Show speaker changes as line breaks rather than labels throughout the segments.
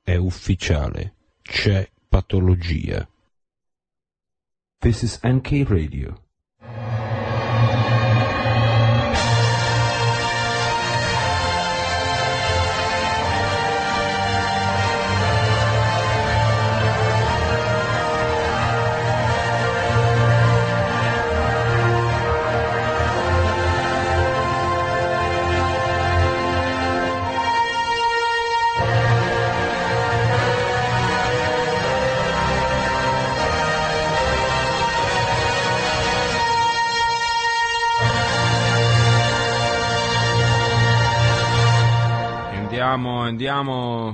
È ufficiale. C'è patologia. This is NK Radio.
Andiamo.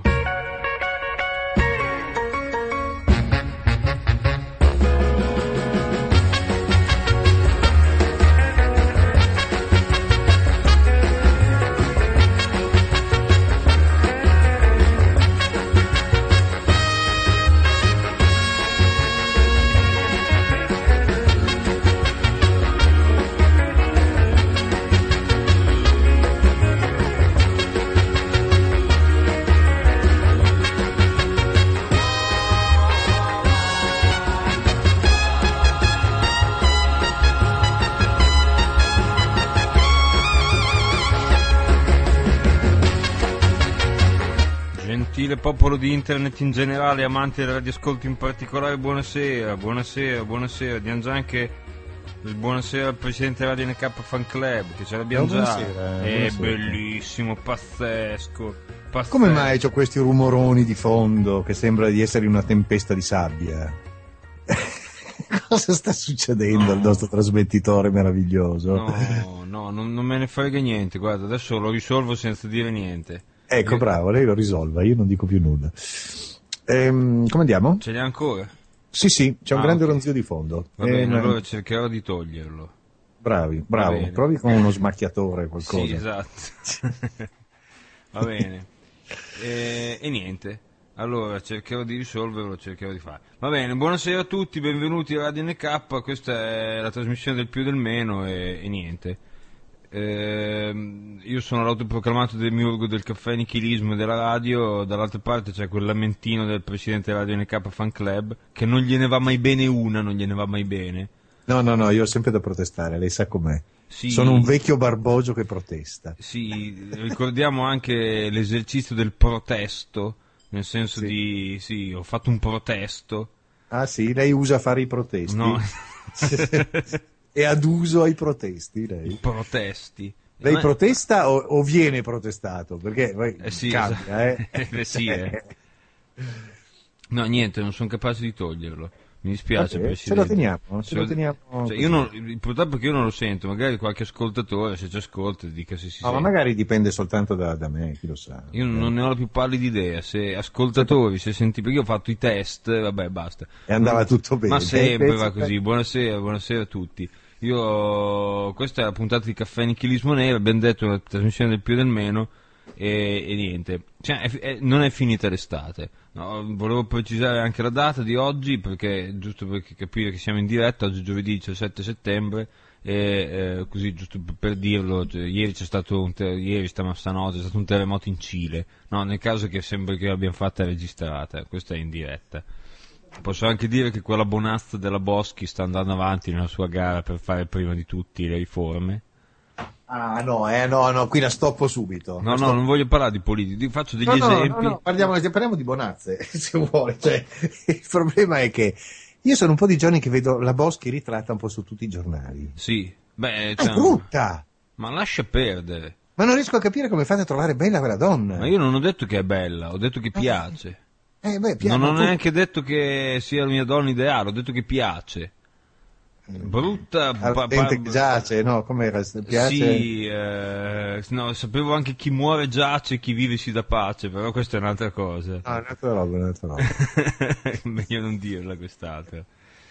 Gentile popolo di internet in generale, amanti del radioascolto in particolare, buonasera. Diamo già anche il buonasera al presidente Radio NK Fan Club, che ce l'abbiamo già. È bellissimo, pazzesco.
Come mai c'ho questi rumoroni di fondo che sembra di essere in una tempesta di sabbia? Cosa sta succedendo al nostro trasmettitore meraviglioso?
No, non me ne frega niente, guarda, adesso lo risolvo senza dire niente.
Ecco, bravo, lei lo risolva, io non dico più nulla. Come andiamo?
Ce l'hai ancora?
Sì, c'è un grande ronzio di fondo.
Va bene, allora cercherò di toglierlo.
Bravo, provi con uno smacchiatore qualcosa.
Sì, esatto. Va bene. E niente, allora cercherò di risolverlo, cercherò di fare. Va bene, buonasera a tutti, benvenuti a Radio NK, questa è la trasmissione del più e del meno e niente. Io sono l'autoproclamato demiurgo del caffè nichilismo e della radio, dall'altra parte c'è quel lamentino del presidente Radio NK Fan Club che non gliene va mai bene
No, io ho sempre da protestare, lei sa com'è.
Sì,
sono un vecchio barbogio che protesta.
Sì, ricordiamo anche l'esercizio del protesto, nel senso sì, ho fatto un protesto.
Ah sì, lei usa fare i protesti?
No.
È ad uso ai protesti, lei?
Protesti.
Lei protesta o viene protestato? Perché
sì,
cambia,
sì. No, niente, non sono capace di toglierlo. Mi dispiace, Presidente.
Ce lo teniamo.
Cioè, purtroppo che io non lo sento, magari qualche ascoltatore, se ci ascolta, dica se si sente.
Ma magari dipende soltanto da me, chi lo sa.
Io non ne ho la più pallida idea, se ascoltatori, se senti, perché io ho fatto i test, vabbè, basta.
E andava tutto bene.
Ma sempre va così, buonasera a tutti. Questa è la puntata di Caffè Nichilismo Nero, abbiamo detto una trasmissione del più e del meno e niente, cioè, non è finita l'estate, no, volevo precisare anche la data di oggi giusto per capire che siamo in diretta, oggi è giovedì 17 settembre e così giusto per dirlo, cioè, ieri stanotte c'è stato un terremoto in Cile, no, nel caso che sembra che l'abbiamo fatta registrata, questa è in diretta. Posso anche dire che quella bonazza della Boschi sta andando avanti nella sua gara per fare prima di tutti le riforme.
Ah no, qui la stoppo subito.
No, non voglio parlare di politica, faccio degli esempi.
No, parliamo di bonazze, se vuole. Cioè, il problema è che io sono un po' di giorni che vedo la Boschi ritratta un po' su tutti i giornali.
Sì,
è brutta!
Ma lascia perdere.
Ma non riesco a capire come fate a trovare bella quella donna.
Ma io non ho detto che è bella, ho detto che piace.
Piace.
Non ho neanche detto che sia la mia donna ideale, ho detto che piace. Brutta
che giace, no? Com'era? Piace?
Sì, no, sapevo anche chi muore giace, chi vive si dà pace, però questa è un'altra cosa.
Ah, un'altra roba.
Meglio non dirla quest'altra.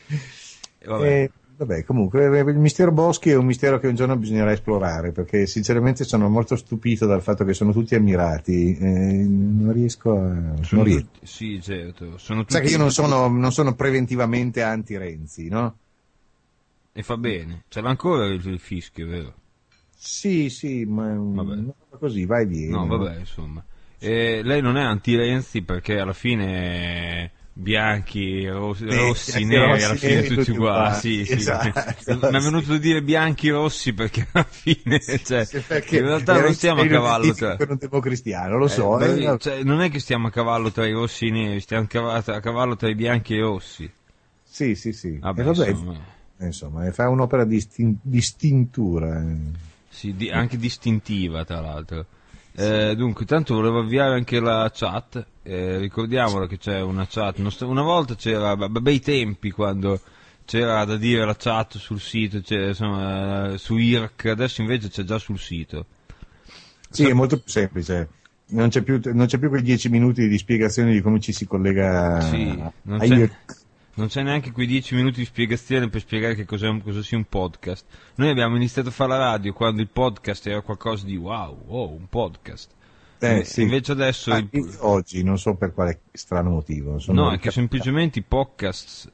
Vabbè, comunque il mistero Boschi è un mistero che un giorno bisognerà esplorare, perché sinceramente sono molto stupito dal fatto che sono tutti ammirati, non riesco a...
Sì, certo. Sai
che io non sono preventivamente anti-Renzi, no?
E fa bene, ce l'ha ancora il fischio, vero?
Sì, ma
vabbè.
Così, vai via.
No, vabbè, insomma. Lei non è anti-Renzi perché alla fine bianchi, rossi, neri, alla fine tutti uguali. Sì,
esatto,
mi è venuto da dire bianchi, rossi perché alla fine, cioè,
perché
in realtà non stiamo a cavallo tra...
per un democristiano, lo so.
Cioè, non è che stiamo a cavallo tra i rossi e i neri, stiamo a cavallo tra i bianchi e i rossi.
Sì.
Vabbè,
insomma, fa un'opera di stintura.
Sì, anche distintiva, tra l'altro. Dunque, tanto volevo avviare anche la chat. Ricordiamolo che c'è una chat. Una volta c'era, bei tempi, quando c'era da dire la chat sul sito, insomma, su IRC, adesso invece c'è già sul sito.
Sì, è molto più semplice. Non c'è più quei 10 minuti di spiegazione di come ci si collega a IRC.
Non c'è neanche quei 10 minuti di spiegazione per spiegare che cosa sia un podcast. Noi abbiamo iniziato a fare la radio quando il podcast era qualcosa di wow, un podcast.
Sì.
Invece adesso...
oggi, non so per quale strano motivo.
No, è che semplicemente i podcast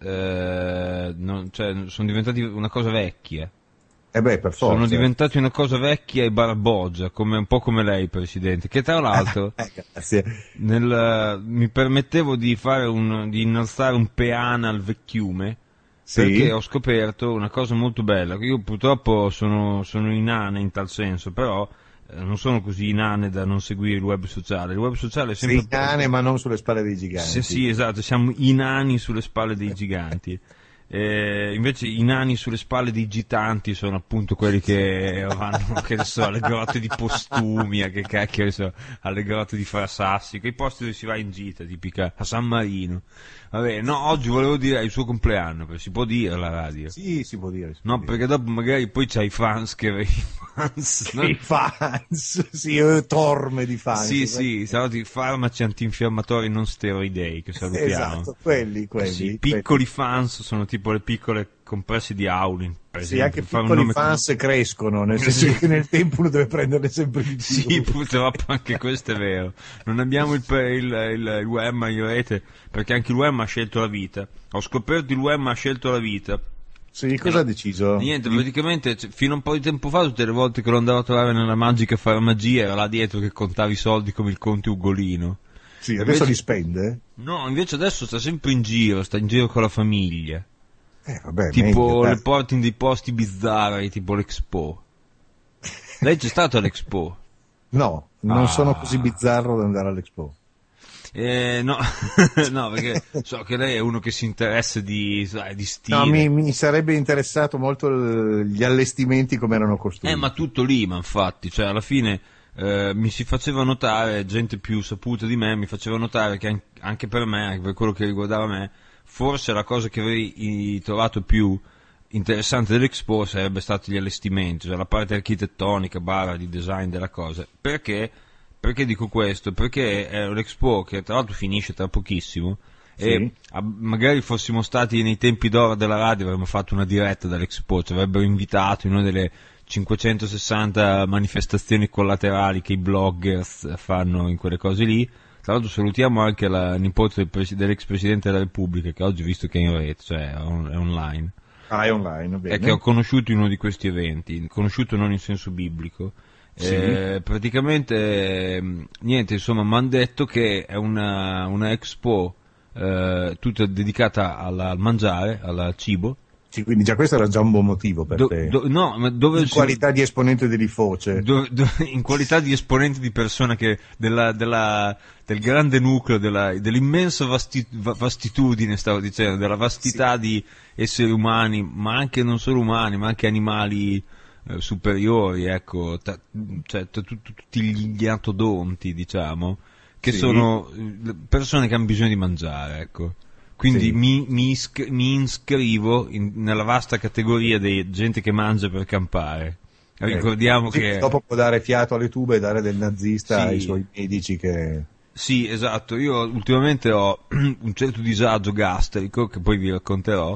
sono diventati una cosa vecchia.
Per forza.
Sono diventati una cosa vecchia e barboggia, un po' come lei, Presidente, che tra l'altro
grazie.
Mi permettevo di innalzare un peana al vecchiume,
sì,
perché ho scoperto una cosa molto bella. Io purtroppo sono inane in tal senso, però non sono così inane da non seguire il web sociale. Il web sociale è sempre...
Sei inane ma non sulle spalle dei giganti.
Sì, esatto, siamo inani sulle spalle dei giganti. Invece i nani sulle spalle dei gitanti sono appunto quelli che vanno, che ne so, alle grotte di Postumia, che cacchio ne so, alle grotte di Frasassi, quei posti dove si va in gita, tipica a San Marino. Vabbè, no, oggi volevo dire il suo compleanno, perché si può dire alla radio.
Sì, si può dire.
Perché dopo magari poi c'hai i fans che...
I fans, sì, torme di fans.
Sì, salutiamo, farmaci antinfiammatori non steroidei, che salutiamo.
Esatto, quelli.
Sì, piccoli fans sono tipo le piccole compresse di Aulin, per esempio.
Sì, anche piccoli fans crescono, nel senso che nel tempo uno deve prenderle sempre di più.
Sì, purtroppo anche questo è vero. Non abbiamo il web in rete, perché anche il web ha scelto la vita. Ho scoperto il web ha scelto la vita.
Sì, cosa ha deciso?
Niente, praticamente fino a un po' di tempo fa, tutte le volte che lo andavo a trovare nella magica farmacia, era là dietro che contava i soldi come il conte Ugolino.
Sì, adesso li spende?
No, invece adesso sta sempre in giro, sta in giro con la famiglia.
Vabbè,
tipo
meglio,
le porti in dei posti bizzarri, tipo l'Expo. Lei c'è stato all'Expo?
No, non sono così bizzarro da andare all'Expo.
No, no, perché so che lei è uno che si interessa di stile.
No, mi sarebbe interessato molto gli allestimenti come erano costruiti.
Ma tutto lì, ma infatti, cioè alla fine mi si faceva notare, gente più saputa di me mi faceva notare che anche per me, anche per quello che riguardava me, forse la cosa che avrei trovato più interessante dell'Expo sarebbe stato gli allestimenti, cioè la parte architettonica, di design della cosa. Perché dico questo? Perché è l'Expo che tra l'altro finisce tra pochissimo, sì, e magari fossimo stati nei tempi d'oro della radio avremmo fatto una diretta dall'Expo, ci avrebbero invitato in una delle 560 manifestazioni collaterali che i bloggers fanno in quelle cose lì. Tra l'altro salutiamo anche la nipote dell'ex Presidente della Repubblica, che oggi, visto che è in rete, cioè è online.
È online, bene.
E che ho conosciuto in uno di questi eventi, conosciuto non in senso biblico. Sì. Praticamente niente, insomma, mi hanno detto che è una expo tutta dedicata al mangiare, al cibo.
Sì, quindi già questo era già un buon motivo per te.
No, ma dove
in qualità di esponente dell'Ifoce.
In qualità di esponente di persona che del grande nucleo, dell'immensa vastitudine, stavo dicendo, della vastità, sì, di esseri umani, ma anche non solo umani, ma anche animali superiori, ecco, cioè tutti gli atodonti, diciamo, che sì, sono persone che hanno bisogno di mangiare, ecco. Quindi sì, mi iscrivo nella vasta categoria di gente che mangia per campare. Ricordiamo che
dopo può dare fiato alle tube e dare del nazista, sì, ai suoi medici che...
Sì, esatto. Io ultimamente ho un certo disagio gastrico, che poi vi racconterò,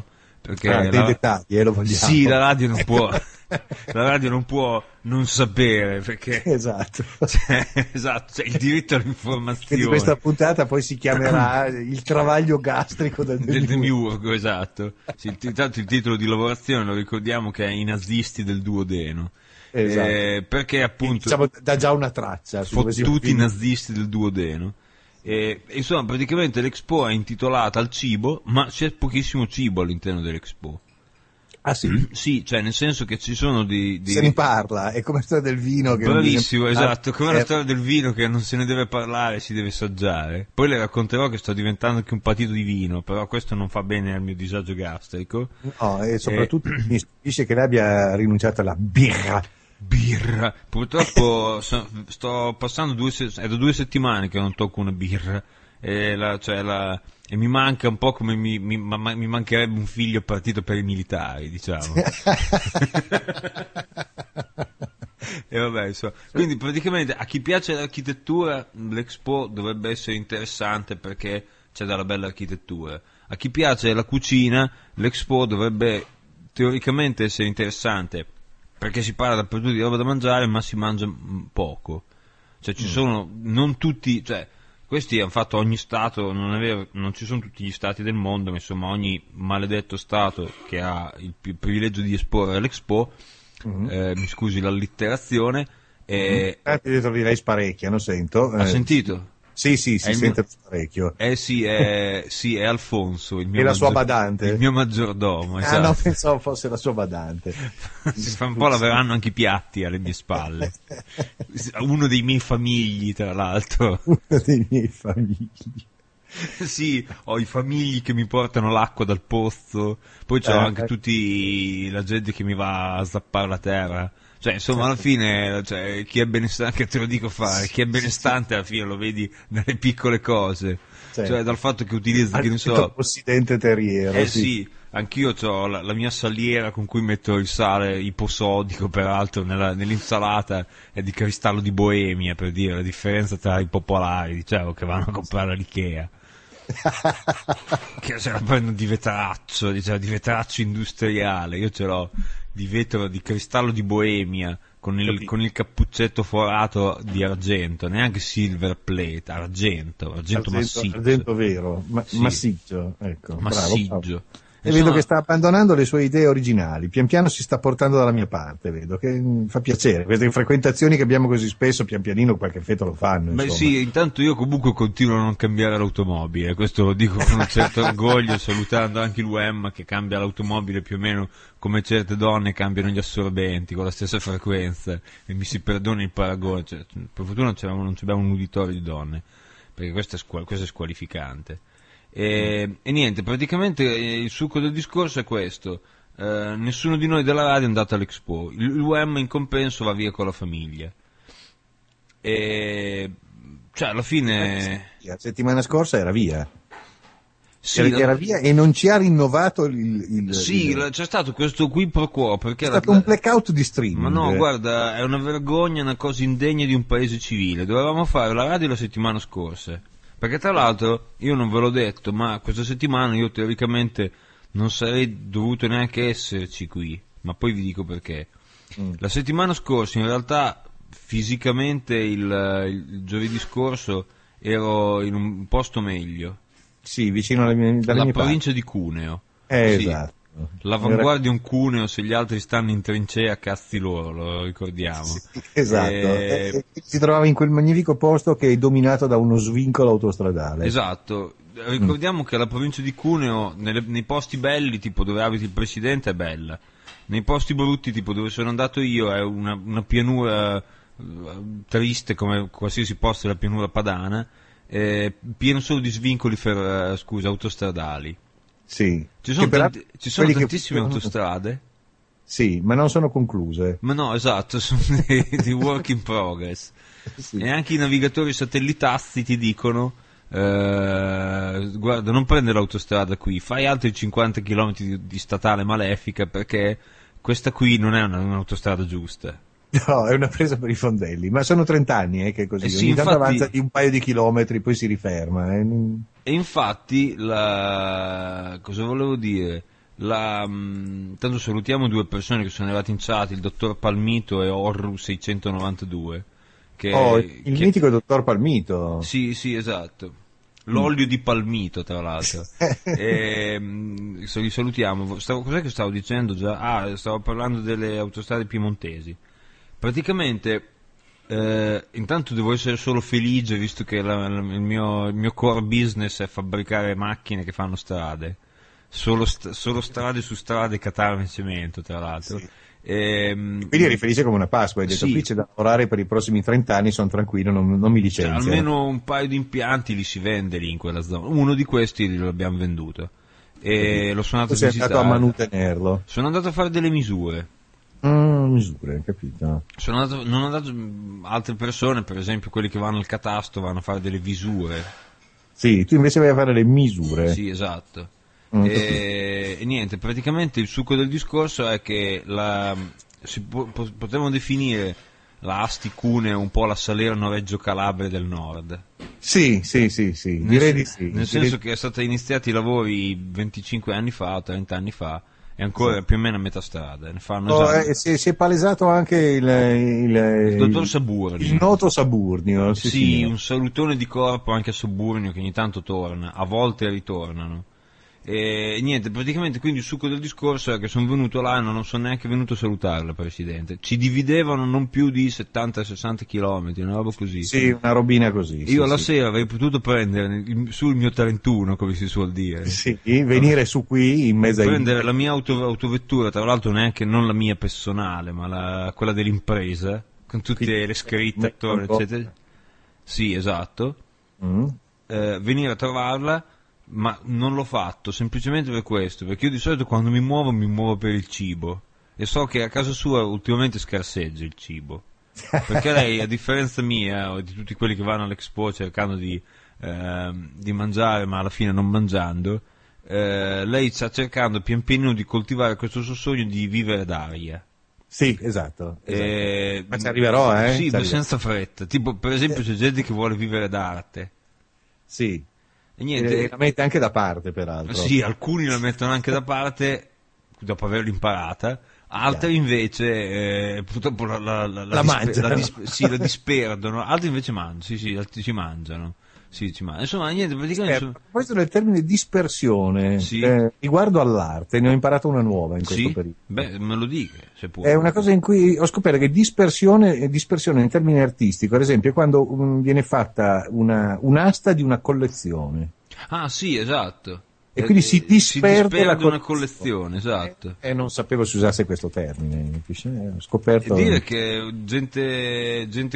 perché
dei dettagli, lo vogliamo.
Sì, la radio non può la radio non può non sapere, perché
Esatto.
esatto, c'è il diritto
Quindi
all'informazione.
questa puntata poi si chiamerà il travaglio gastrico del
del demiurgo, esatto. Sì, tanto il titolo di lavorazione lo ricordiamo che è I nazisti del duodeno.
Esatto.
Perché appunto
Diciamo, dà già una traccia.
fottuti i nazisti del duodeno. Insomma, praticamente l'Expo è intitolata al cibo, ma c'è pochissimo cibo all'interno dell'Expo.
Ah sì?
Sì, cioè nel senso che ci sono
Se ne parla, è come la storia del vino. Che
Bravissimo, esatto, come la storia del vino che non se ne deve parlare, si deve assaggiare. Poi le racconterò che sto diventando anche un patito di vino, però questo non fa bene al mio disagio gastrico.
No, e soprattutto mi stupisce che lei abbia rinunciato alla birra.
Purtroppo sto passando è da 2 settimane che non tocco una birra. E mi manca un po' come mi mancherebbe un figlio partito per i militari, diciamo. E vabbè, insomma. Quindi praticamente a chi piace l'architettura l'Expo dovrebbe essere interessante perché c'è della bella architettura. A chi piace la cucina l'Expo dovrebbe teoricamente essere interessante perché si parla dappertutto di roba da mangiare, ma si mangia poco. Cioè ci sono, non tutti, cioè questi hanno fatto ogni stato, non è vero, non ci sono tutti gli stati del mondo, ma insomma ogni maledetto stato che ha il privilegio di esporre all'Expo, mi scusi l'allitterazione.
Ti direi sparecchia, non sento.
Ha sentito?
Sì, si sente parecchio.
Sì, è Alfonso, il mio
e la sua badante?
Il mio maggiordomo, esatto.
No, pensavo fosse la sua badante.
Si fa un po' laveranno anche i piatti alle mie spalle. Uno dei miei famigli, tra l'altro.
Uno dei miei famigli.
Sì, ho i famigli che mi portano l'acqua dal pozzo, poi c'ho anche tutti la gente che mi va a zappare la terra. Cioè, insomma, alla fine, cioè, chi è benestante, te lo dico fare, chi è benestante alla fine lo vedi dalle piccole cose. Cioè, dal fatto che utilizzi, che ne so...
Possidente terriero.
Sì, anch'io ho la mia saliera con cui metto il sale iposodico, peraltro, nell'insalata, è di cristallo di Boemia, per dire la differenza tra i popolari, diciamo, che vanno a comprare all'Ikea. Che se la prendono di vetraccio, diciamo, di vetraccio industriale. Io ce l'ho di vetro, di cristallo di Boemia, con il cappuccetto forato di argento, neanche silver plate, argento massiccio.
Argento vero,
sì.
Massiccio, ecco.
Massiccio.
Bravo. E vedo che sta abbandonando le sue idee originali, pian piano si sta portando dalla mia parte, vedo, che fa piacere, queste frequentazioni che abbiamo così spesso, pian pianino qualche effetto lo fanno.
Beh
insomma.
sì, intanto io comunque continuo a non cambiare l'automobile, questo lo dico con un certo orgoglio, salutando anche l'UEM che cambia l'automobile più o meno come certe donne cambiano gli assorbenti con la stessa frequenza, e mi si perdona il paragone, cioè, per fortuna non abbiamo un uditorio di donne, perché questo è squalificante. E niente, praticamente il succo del discorso è questo: nessuno di noi della radio è andato all'Expo, l'UM in compenso va via con la famiglia, e cioè alla fine
la settimana scorsa era via.
Sì,
era via e non ci ha rinnovato
c'è stato questo qui pro quo, perché
è stato un blackout di streaming.
Ma no, guarda, è una vergogna, una cosa indegna di un paese civile. Dovevamo fare la radio la settimana scorsa, perché tra l'altro io non ve l'ho detto, ma questa settimana io teoricamente non sarei dovuto neanche esserci qui, ma poi vi dico perché. La settimana scorsa in realtà fisicamente il giovedì scorso ero in un posto meglio.
Sì, vicino dalle mie
provincia di Cuneo. Sì.
Esatto.
L'avanguardia è un Cuneo, se gli altri stanno in trincea, cazzi loro, lo ricordiamo.
Sì, esatto. Si trovava in quel magnifico posto che è dominato da uno svincolo autostradale.
Esatto. Ricordiamo che la provincia di Cuneo, nei posti belli, tipo dove abita il presidente, è bella. Nei posti brutti, tipo dove sono andato io, è una pianura triste come qualsiasi posto della pianura padana, pieno solo di svincoli autostradali.
Sì.
Ci sono tantissime autostrade.
Sì, ma non sono concluse.
Ma no, esatto, sono dei work in progress. Sì. E anche i navigatori satellitazzi ti dicono guarda, non prendere l'autostrada qui, fai altri 50 km di statale malefica, perché questa qui non è un'autostrada giusta.
No, è una presa per i fondelli, ma sono 30 anni che è così,
sì,
ogni tanto
infatti,
avanza di un paio di chilometri, poi si riferma.
E infatti, cosa volevo dire? Tanto salutiamo due persone che sono arrivate in chat, il dottor Palmito e Orru692.
Il mitico dottor Palmito.
Sì, esatto. L'olio di palmito, tra l'altro. Li salutiamo. Cos'è che stavo dicendo già? Stavo parlando delle autostrade piemontesi. Praticamente, intanto devo essere solo felice, visto che il mio core business è fabbricare macchine che fanno strade. Solo strade su strade, catarme e cemento, tra l'altro.
Sì. Quindi eri felice come una Pasqua, hai detto,
sì.
Qui c'è da lavorare per i prossimi 30 anni, sono tranquillo, non mi licenzio.
Almeno un paio di impianti li si vende lì in quella zona. Uno di questi lo abbiamo venduto e lo sono andato a visitare.
Sei andato a manutenerlo.
Sono andato a fare delle misure.
Misure, capito?
Non ho andato altre persone, per esempio quelli che vanno al catasto, vanno a fare delle visure.
Sì, tu invece vai a fare le misure.
Sì, esatto. E niente, praticamente il succo del discorso è che potevano definire la Asti-Cuneo un po' la Salerno-Reggio Calabria del nord.
Sì, direi di sì.
Nel senso che è stata iniziati i lavori 25 anni fa, 30 anni fa, e ancora più o meno a metà strada. Ne fanno
si è palesato anche il
dottor Saburnio.
Il noto Saburnio.
Sì, un salutone di corpo anche a Saburnio, che ogni tanto torna, a volte ritornano. E niente, praticamente quindi il succo del discorso è che sono venuto là e non sono neanche venuto a salutarla, Presidente. Ci dividevano non più di 70-60 km, una roba così.
Sì, una robina così.
Io la sera avrei potuto prendere sul mio 31, come si suol dire.
Sì, venire su qui in mezzo a
prendere la mia autovettura, tra l'altro neanche non la mia personale, ma quella dell'impresa, con tutte le scritte attorno, eccetera. Sì, esatto. Venire a trovarla. Ma non l'ho fatto semplicemente per questo, perché io di solito quando mi muovo per il cibo, e so che a casa sua ultimamente scarseggia il cibo, perché lei, a differenza mia o di tutti quelli che vanno all'Expo cercando di mangiare ma alla fine non mangiando, lei sta cercando pian pianino di coltivare questo suo sogno di vivere d'aria.
Sì, esatto. Ma ci arriverò,
Sì, senza fretta. Tipo, per esempio, c'è gente che vuole vivere d'arte.
Sì.
E niente,
la mette anche da parte, peraltro.
Sì, alcuni la mettono anche da parte dopo averla imparata, altri invece purtroppo la
mangiano.
La disperdono, altri invece mangiano, altri ci mangiano. Sì, insomma, niente, praticamente.
Questo del termine dispersione, riguardo all'arte, ne ho imparato una nuova in questo periodo.
Beh, me lo dica, se può.
È una cosa in cui ho scoperto che dispersione in termine artistico, ad esempio, è quando viene fatta un'asta di una collezione.
Ah, sì, esatto.
E quindi si disperde
una collezione, esatto.
E non sapevo si usasse questo termine, ho scoperto.
E dire che gente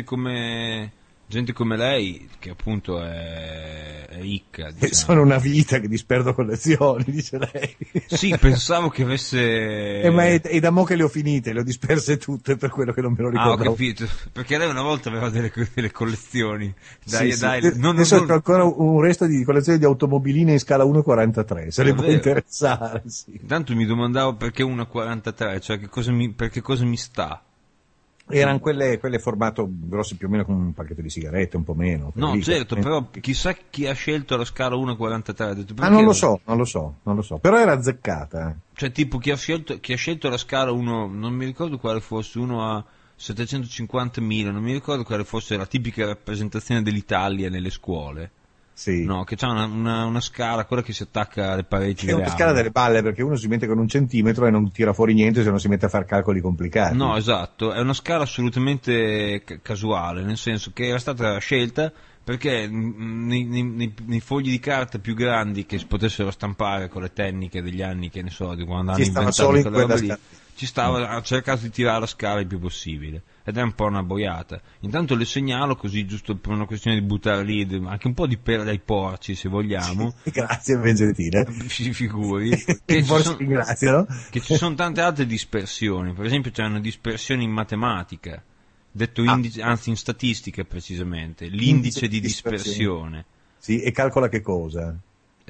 come lei, che appunto è ricca, diciamo.
Sono una vita che disperdo collezioni, dice lei.
Sì, pensavo che avesse.
Ma è da mo' che le ho finite, le ho disperse tutte, per quello che non me lo ricordavo.
Ho capito, perché lei una volta aveva delle collezioni. Dai.
Adesso c'ho ancora un resto di collezioni di automobiline in scala 1.43, se le può interessare. Sì.
Intanto mi domandavo perché 1.43, cioè perché cosa mi sta.
Erano quelle formato grosse più o meno come un pacchetto di sigarette, un po' meno.
No, certo, però chissà chi ha scelto la scala 1.43.
Non lo so, però era azzeccata.
Cioè, tipo, chi ha scelto la scala 1, non mi ricordo quale fosse, 1 a 750.000, non mi ricordo quale fosse la tipica rappresentazione dell'Italia nelle scuole.
Sì.
No, che c'ha una scala, quella che si attacca alle pareti.
È una scala delle balle, perché uno si mette con 1 centimetro e non tira fuori niente se non si mette a fare calcoli complicati.
No, esatto, è una scala assolutamente casuale, nel senso che era stata scelta perché nei fogli di carta più grandi che si potessero stampare con le tecniche degli anni, che ne so, di quando hanno inventato quella roba lì, ci stava, ha cercato di tirare la scala il più possibile, ed è un po' una boiata. Intanto le segnalo così, giusto per una questione di buttare lì anche un po' di pera dai porci, se vogliamo.
Grazie, ben gentile.
Si figuri.
Che ringraziano.
Che ci sono tante altre dispersioni, per esempio c'è una dispersione in matematica, detto indice, anzi in statistica precisamente, l'indice di dispersione.
Sì, e calcola che cosa?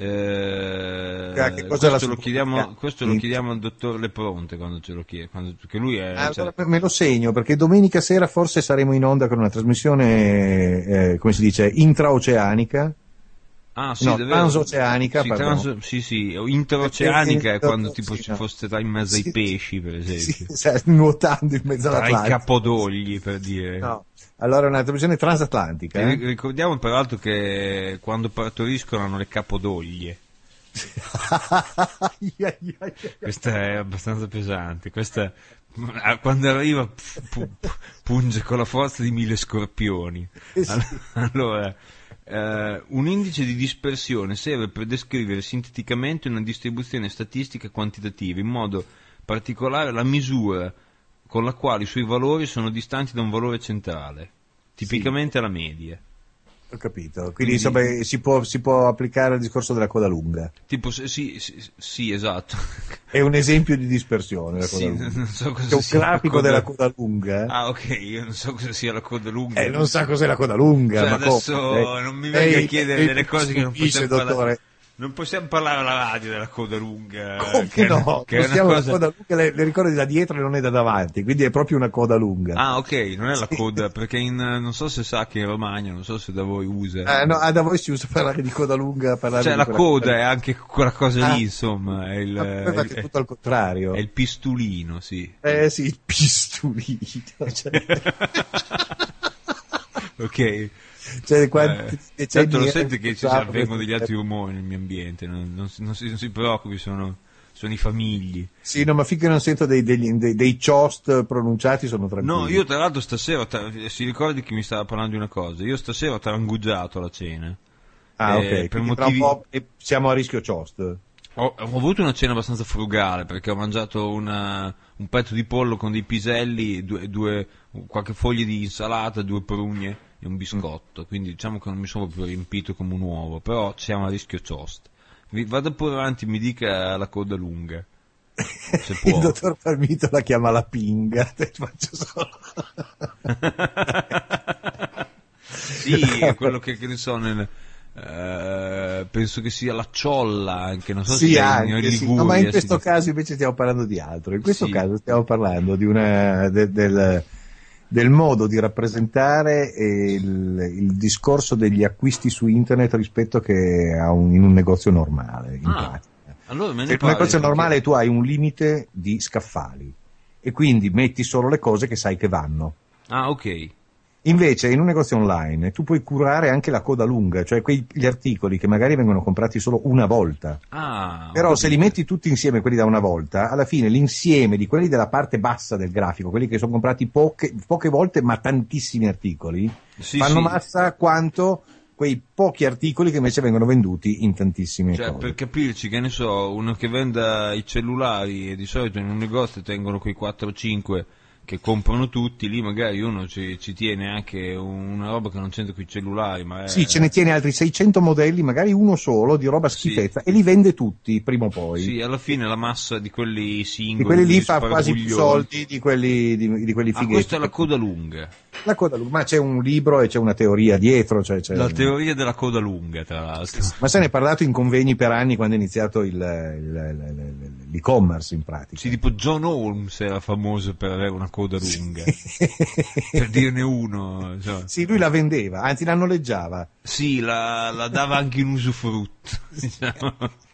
Questo lo chiediamo al dottor Lepronte quando ce lo chiede, perché lui è.
Allora, me lo segno, perché domenica sera forse saremo in onda con una trasmissione, come si dice, intraoceanica.
Ah, sì,
no,
davvero.
transoceanica,
Sì,
pardon.
sì, o interoceanica è quando tipo
sì,
ci
no.
fosse tra in mezzo ai
Sì,
pesci, per
sì,
esempio.
nuotando in mezzo
Tra i
all'Atlantico.
capodogli, per dire.
No, allora è una televisione
E
transatlantica,
ricordiamo peraltro che quando partoriscono hanno le capodoglie. Questa è abbastanza pesante. Questa quando arriva punge con la forza di 1000 scorpioni. Allora, un indice di dispersione serve per descrivere sinteticamente una distribuzione statistica quantitativa, in modo particolare la misura con la quale i suoi valori sono distanti da un valore centrale, tipicamente la media.
Ho capito, quindi insomma, si può applicare al discorso della coda lunga.
Tipo, sì, esatto.
È un esempio di dispersione la coda
Sì,
lunga.
non so cosa
C'è un
sia
grafico della coda lunga.
Ah, ok, io non so cosa sia la coda lunga.
Non sa cos'è la coda lunga.
Cioè,
ma
adesso
come?
non mi venga a chiedere delle cose che non possiamo
dottore.
parlare. Non possiamo parlare alla radio della coda lunga.
Come
che
no?
Che è una cosa...
La coda lunga le ricordi da dietro e non è da davanti, quindi è proprio una coda lunga.
Ah, ok, non è la coda, perché non so se sa che in Romagna, non so se da voi usa.
No, da voi si usa parlare di coda lunga.
Cioè, la coda è anche quella cosa lì, insomma. È
è tutto al contrario.
È il pistolino, sì.
Sì, il pistolino. Cioè...
Ok.
Cioè,
Certo, lo sente che ci avvengono degli altri rumori nel mio ambiente, non si preoccupi, sono i famigli.
Sì, no, ma finché non sento dei chost pronunciati sono tranquillo.
No, io tra l'altro stasera, si ricordi che mi stava parlando di una cosa, io stasera ho trangugiato la cena.
Ah, ok,
per
motivi... tra un po' siamo a rischio chost.
Ho avuto una cena abbastanza frugale perché ho mangiato un petto di pollo con dei piselli, qualche foglia di insalata, 2 prugne e un biscotto, quindi diciamo che non mi sono proprio riempito come un uovo, però siamo a rischio toast. Vada pure avanti, mi dica la coda lunga, se può.
Il dottor Palmito la chiama la pinga, te faccio solo.
Sì, è quello che ne so, penso che sia la ciolla anche, non so
sì,
se
anche,
in Liguria,
sì. No, ma in questo caso invece stiamo parlando di altro. In questo caso stiamo parlando di del modo di rappresentare il discorso degli acquisti su internet rispetto che in un negozio normale, in pratica.
Allora me ne
in un negozio normale tu hai un limite di scaffali e quindi metti solo le cose che sai che vanno.
Ah, ok.
Invece in un negozio online tu puoi curare anche la coda lunga, cioè gli articoli che magari vengono comprati solo una volta. Però se li metti tutti insieme quelli da una volta, alla fine l'insieme di quelli della parte bassa del grafico, quelli che sono comprati poche volte ma tantissimi articoli, fanno massa quanto quei pochi articoli che invece vengono venduti in tantissime cose.
Per capirci, che ne so, uno che venda i cellulari e di solito in un negozio tengono quei 4 o 5 che comprano tutti, lì magari uno ci tiene anche una roba che non c'entra con i cellulari, ma
sì, ce ne tiene altri 600 modelli, magari uno solo di roba schifezza, e li vende tutti prima o poi.
Sì, alla fine la massa di quelli singoli,
di quelli lì fa quasi più soldi di quelli fighetti.
Questa è la coda lunga.
La coda lunga, ma c'è un libro e c'è una teoria dietro. C'è
la teoria della coda lunga, tra l'altro.
Ma se ne è parlato in convegni per anni quando è iniziato l'e-commerce in pratica.
Sì, tipo John Holmes era famoso per avere una coda lunga, per dirne uno. Insomma.
Sì, lui la vendeva, anzi la noleggiava.
Sì, la dava anche in usufrutto, diciamo.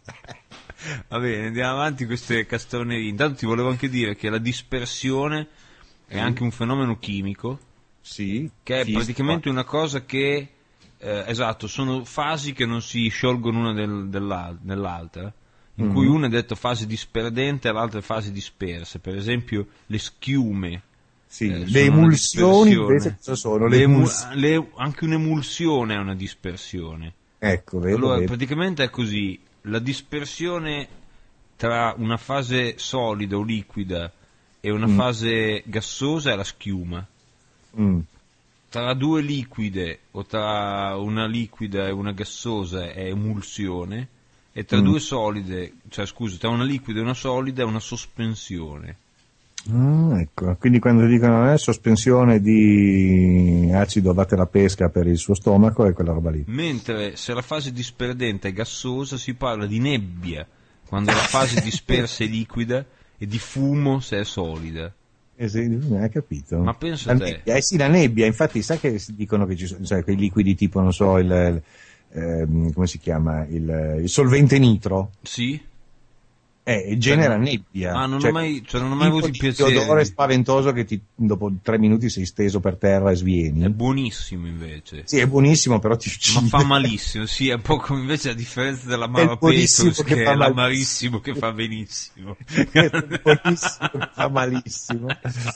Va bene, andiamo avanti queste castronerie. Intanto ti volevo anche dire che la dispersione è anche un fenomeno chimico,
sì,
che è praticamente una cosa che, esatto, sono fasi che non si sciolgono una nell'altra, in cui una è detta fase disperdente e l'altra è fase dispersa. Per esempio le schiume.
Sì, le emulsioni invece cosa sono?
Anche un'emulsione è una dispersione.
Ecco, vedo,
allora,
vedo.
praticamente è così: la dispersione tra una fase solida o liquida e una fase gassosa è la schiuma. Tra 2 liquide o tra una liquida e una gassosa è emulsione, e tra 2 solide, cioè scusa, tra una liquida e una solida è una sospensione.
Ecco, quindi quando dicono sospensione di acido abbatte la pesca per il suo stomaco, è quella roba lì.
Mentre se la fase disperdente è gassosa si parla di nebbia quando la fase dispersa è liquida e di fumo se è solida.
Hai capito?
Ma penso a te.
Nebbia, sì, la nebbia, infatti sai che dicono che ci sono, cioè, quei liquidi tipo, non so, come si chiama, il solvente nitro.
Sì.
Genera nebbia.
Non ho mai avuto il piacere.
Un odore spaventoso che dopo 3 minuti sei steso per terra e svieni.
È buonissimo invece.
Sì, è buonissimo, però ti uccide.
Ma fa malissimo, sì, è poco invece, a differenza dell'amaro Petrus, che è l'amarissimo che fa benissimo.
È buonissimo che fa malissimo.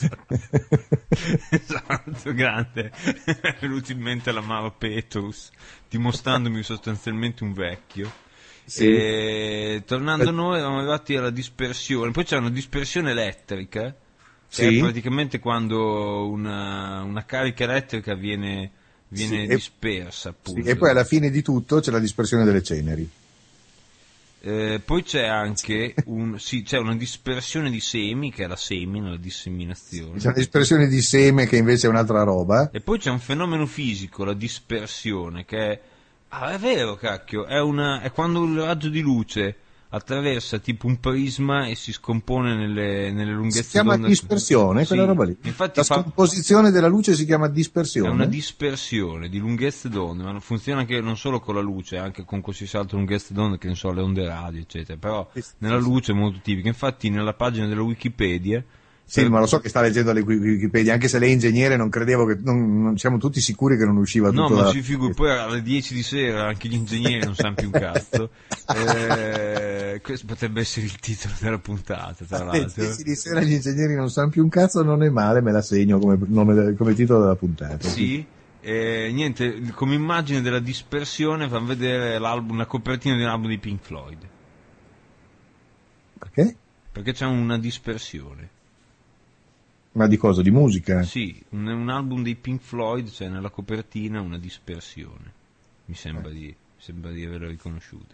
Esatto, grande. È venuto in mente l'amaro Petrus, dimostrandomi sostanzialmente un vecchio. Sì. E, tornando a noi, eravamo arrivati alla dispersione. Poi c'è una dispersione elettrica, che è praticamente quando una carica elettrica viene dispersa, appunto.
Sì, e poi alla fine di tutto c'è la dispersione delle ceneri.
Poi c'è anche c'è una dispersione di semi, che è la semina, la disseminazione.
C'è una dispersione di seme, che invece è un'altra roba.
E poi c'è un fenomeno fisico, la dispersione, che è... è vero, cacchio, è quando un raggio di luce attraversa tipo un prisma e si scompone nelle lunghezze d'onda. Si chiama
dispersione, quella roba lì.
Infatti
la scomposizione della luce si chiama dispersione.
È una dispersione di lunghezze d'onda, ma funziona anche non solo con la luce, anche con qualsiasi altra lunghezza d'onda, che ne so, le onde radio, eccetera. Però nella luce è molto tipica. Infatti nella pagina della Wikipedia...
Sì, ma lo so che sta leggendo le Wikipedia, anche se lei è ingegnere, non credevo che, non siamo tutti sicuri che non usciva tutto.
No, ma si figuri, poi alle 10 di sera anche gli ingegneri non sanno più un cazzo. Questo potrebbe essere il titolo della puntata, tra l'altro.
Alle 10 di sera gli ingegneri non sanno più un cazzo, non è male, me la segno come titolo della puntata.
Sì. Niente, come immagine della dispersione fanno vedere una copertina di un album di Pink Floyd.
Perché?
Perché c'è una dispersione.
Ma di cosa? Di musica?
Sì, un album dei Pink Floyd, c'è nella copertina una dispersione. Mi sembra di averla riconosciuta.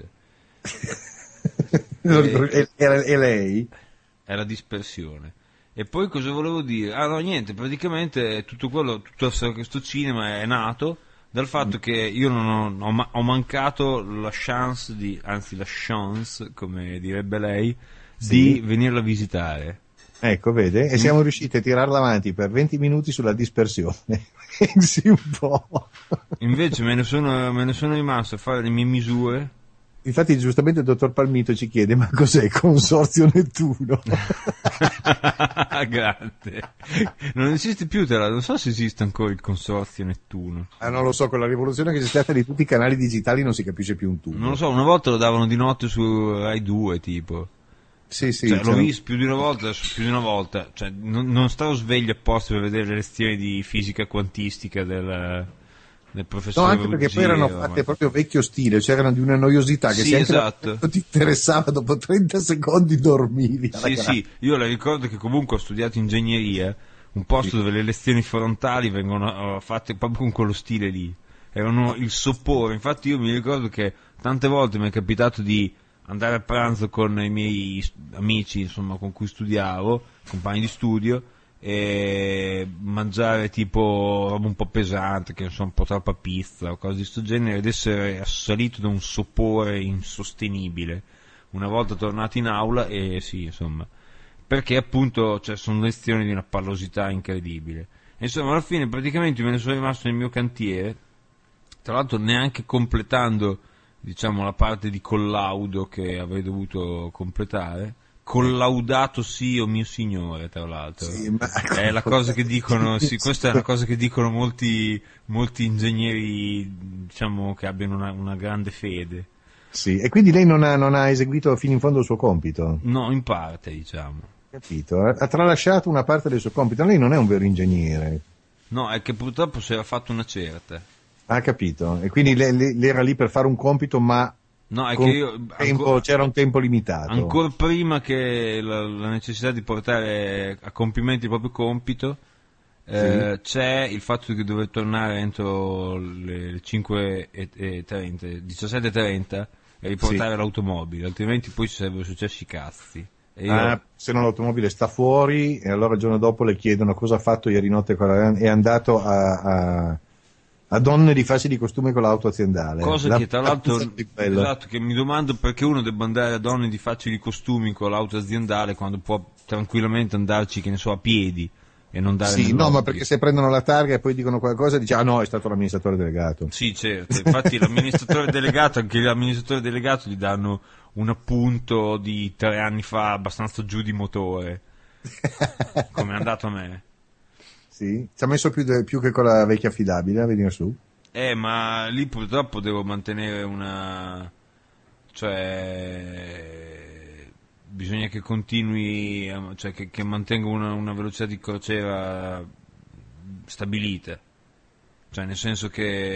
E lei?
È la dispersione. E poi cosa volevo dire? No, niente, praticamente tutto questo cinema è nato dal fatto che io non ho mancato la chance, come direbbe lei, di venirla a visitare.
Ecco, vede? E siamo riusciti a tirarla avanti per 20 minuti sulla dispersione. Pensi un po'.
Invece me ne sono rimasto a fare le mie misure.
Infatti giustamente il dottor Palmito ci chiede: ma cos'è Consorzio Nettuno?
Grande. Non esiste più, non so se esiste ancora il Consorzio Nettuno.
Non lo so, con la rivoluzione che c'è stata di tutti i canali digitali non si capisce più un tubo.
Non lo so, una volta lo davano di notte su Rai 2 tipo.
Sì,
l'ho visto più di una volta, cioè non stavo sveglio apposta per vedere le lezioni di fisica quantistica del professore.
No, anche perché poi erano fatte proprio vecchio stile, c'erano di una noiosità che se anche ti interessava, dopo 30 secondi dormivi.
Sì, io le ricordo che comunque ho studiato ingegneria, un posto dove le lezioni frontali vengono fatte proprio con quello stile lì, erano il sopore. Infatti io mi ricordo che tante volte mi è capitato di andare a pranzo con i miei amici, insomma, con cui studiavo, compagni di studio, e mangiare tipo roba un po' pesante, che insomma un po' troppa pizza o cose di questo genere, ed essere assalito da un sopore insostenibile una volta tornato in aula. E sì, insomma, perché appunto sono lezioni di una pallosità incredibile. E insomma, alla fine praticamente me ne sono rimasto nel mio cantiere, tra l'altro neanche completando, diciamo, la parte di collaudo che avrei dovuto completare. Collaudato sì, o mio signore, tra l'altro.
Sì,
è la cosa che dicono, sì, questa è una cosa che dicono molti ingegneri, diciamo, che abbiano una grande fede.
Sì, e quindi lei non ha eseguito fino in fondo il suo compito?
No, in parte, diciamo.
Capito, ha tralasciato una parte del suo compito. Lei non è un vero ingegnere.
No, è che purtroppo si era fatto una certa.
Ha capito, e quindi lei era lì per fare un compito, ma
no, è che
c'era un tempo limitato.
Ancora prima che la necessità di portare a compimento il proprio compito, c'è il fatto di dover tornare entro le 5:30, 17:30 e riportare l'automobile, altrimenti poi ci sarebbero successi i cazzi.
Se no l'automobile sta fuori, e allora il giorno dopo le chiedono cosa ha fatto ieri notte, è andato a donne di fasce di costume con l'auto aziendale.
Cosa che tra l'altro, esatto, che mi domando perché uno debba andare a donne di fasce di costumi con l'auto aziendale quando può tranquillamente andarci, che ne so, a piedi, e non dare
Sì, no, ma perché se prendono la targa e poi dicono qualcosa, dice no, è stato l'amministratore delegato.
Sì, certo, infatti l'amministratore delegato, anche l'amministratore delegato gli danno un appunto di 3 anni fa abbastanza giù di motore, come è andato a me.
Sì, ci ha messo più che con la vecchia affidabile a venire su.
Ma lì purtroppo devo mantenere bisogna che continui, cioè che mantenga una velocità di crociera stabilita, cioè nel senso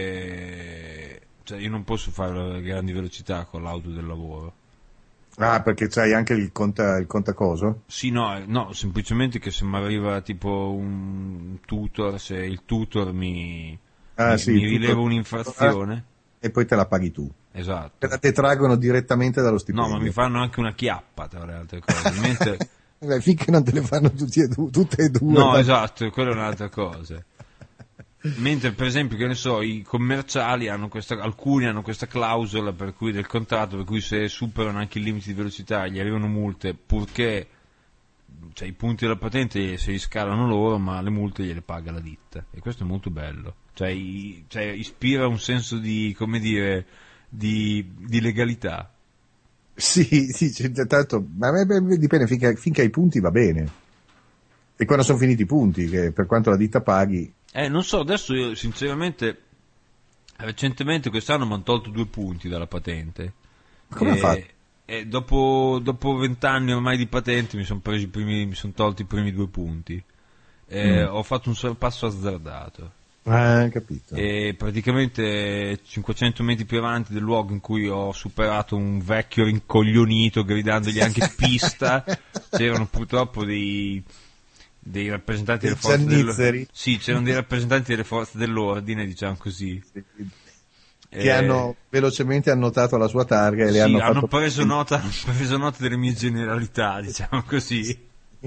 che io non posso fare grandi velocità con l'auto del lavoro.
Ah, perché c'hai anche il contacoso?
Sì, no, semplicemente che se mi arriva tipo un tutor, se il tutor mi rileva un'infrazione
e poi te la paghi tu.
Esatto.
Te la detraggono direttamente dallo stipendio.
No, ma mi fanno anche una chiappa tra le altre cose. Mentre...
finché non te le fanno tutte e due.
No, esatto, quella è un'altra cosa. Mentre per esempio, che ne so, i commerciali alcuni hanno questa clausola per cui del contratto per cui se superano anche i limiti di velocità gli arrivano multe, purché i punti della patente se li scalano loro, ma le multe gliele paga la ditta, e questo è molto bello, ispira un senso di, come dire, di legalità.
Sì, tanto, ma dipende, finché hai punti va bene, e quando sono finiti i punti, che per quanto la ditta paghi.
Non so, adesso io sinceramente recentemente quest'anno mi hanno tolto 2 punti dalla patente.
Come ha fatto?
E dopo 20 anni ormai di patente mi sono tolti i primi 2 punti. Ho fatto un sorpasso azzardato.
Capito.
E praticamente 500 metri più avanti del luogo in cui ho superato un vecchio rincoglionito gridandogli anche pista, c'erano purtroppo dei rappresentanti delle forze dell'ordine. Sì, c'erano dei rappresentanti delle forze dell'ordine, diciamo così.
Sì. Che hanno velocemente annotato la sua targa e
hanno preso nota delle mie generalità, diciamo così.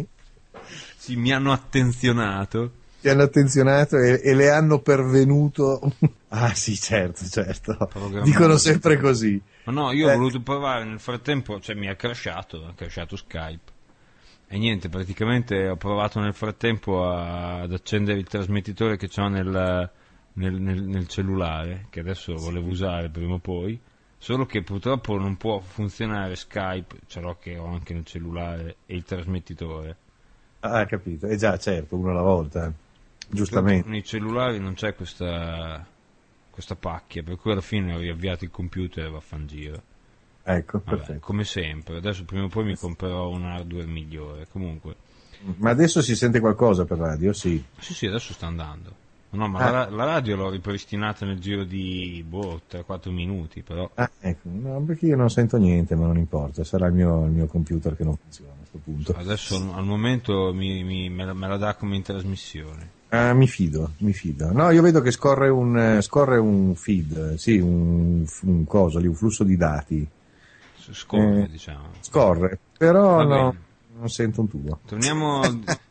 Sì, mi hanno attenzionato.
Ti hanno attenzionato e le hanno pervenuto. Ah sì, certo. Dicono sempre così.
Ma no, io ho voluto provare, nel frattempo, mi ha crashato Skype. E niente, praticamente ho provato nel frattempo ad accendere il trasmettitore che ho nel cellulare, che adesso volevo usare prima o poi, solo che purtroppo non può funzionare Skype, ce l'ho che ho anche nel cellulare, e il trasmettitore.
Ah, capito, già, certo, uno alla volta, giustamente.
Nei cellulari non c'è questa pacchia, per cui alla fine ho riavviato il computer e vaffangiro.
Ecco,
vabbè,
perfetto.
come sempre, adesso prima o poi mi comprerò un hardware migliore, comunque.
Ma adesso si sente qualcosa per radio? Sì.
Sì, adesso sta andando. No, ma la radio l'ho ripristinata nel giro di 3-4 minuti, però.
Ecco, no, perché io non sento niente, ma non importa, sarà il mio computer che non funziona a questo punto.
Adesso al momento me la dà come in trasmissione.
Mi fido. No, io vedo che scorre un feed, sì, un coso lì, un flusso di dati.
Scorre, diciamo.
Scorre, però no, non sento un tubo.
Torniamo.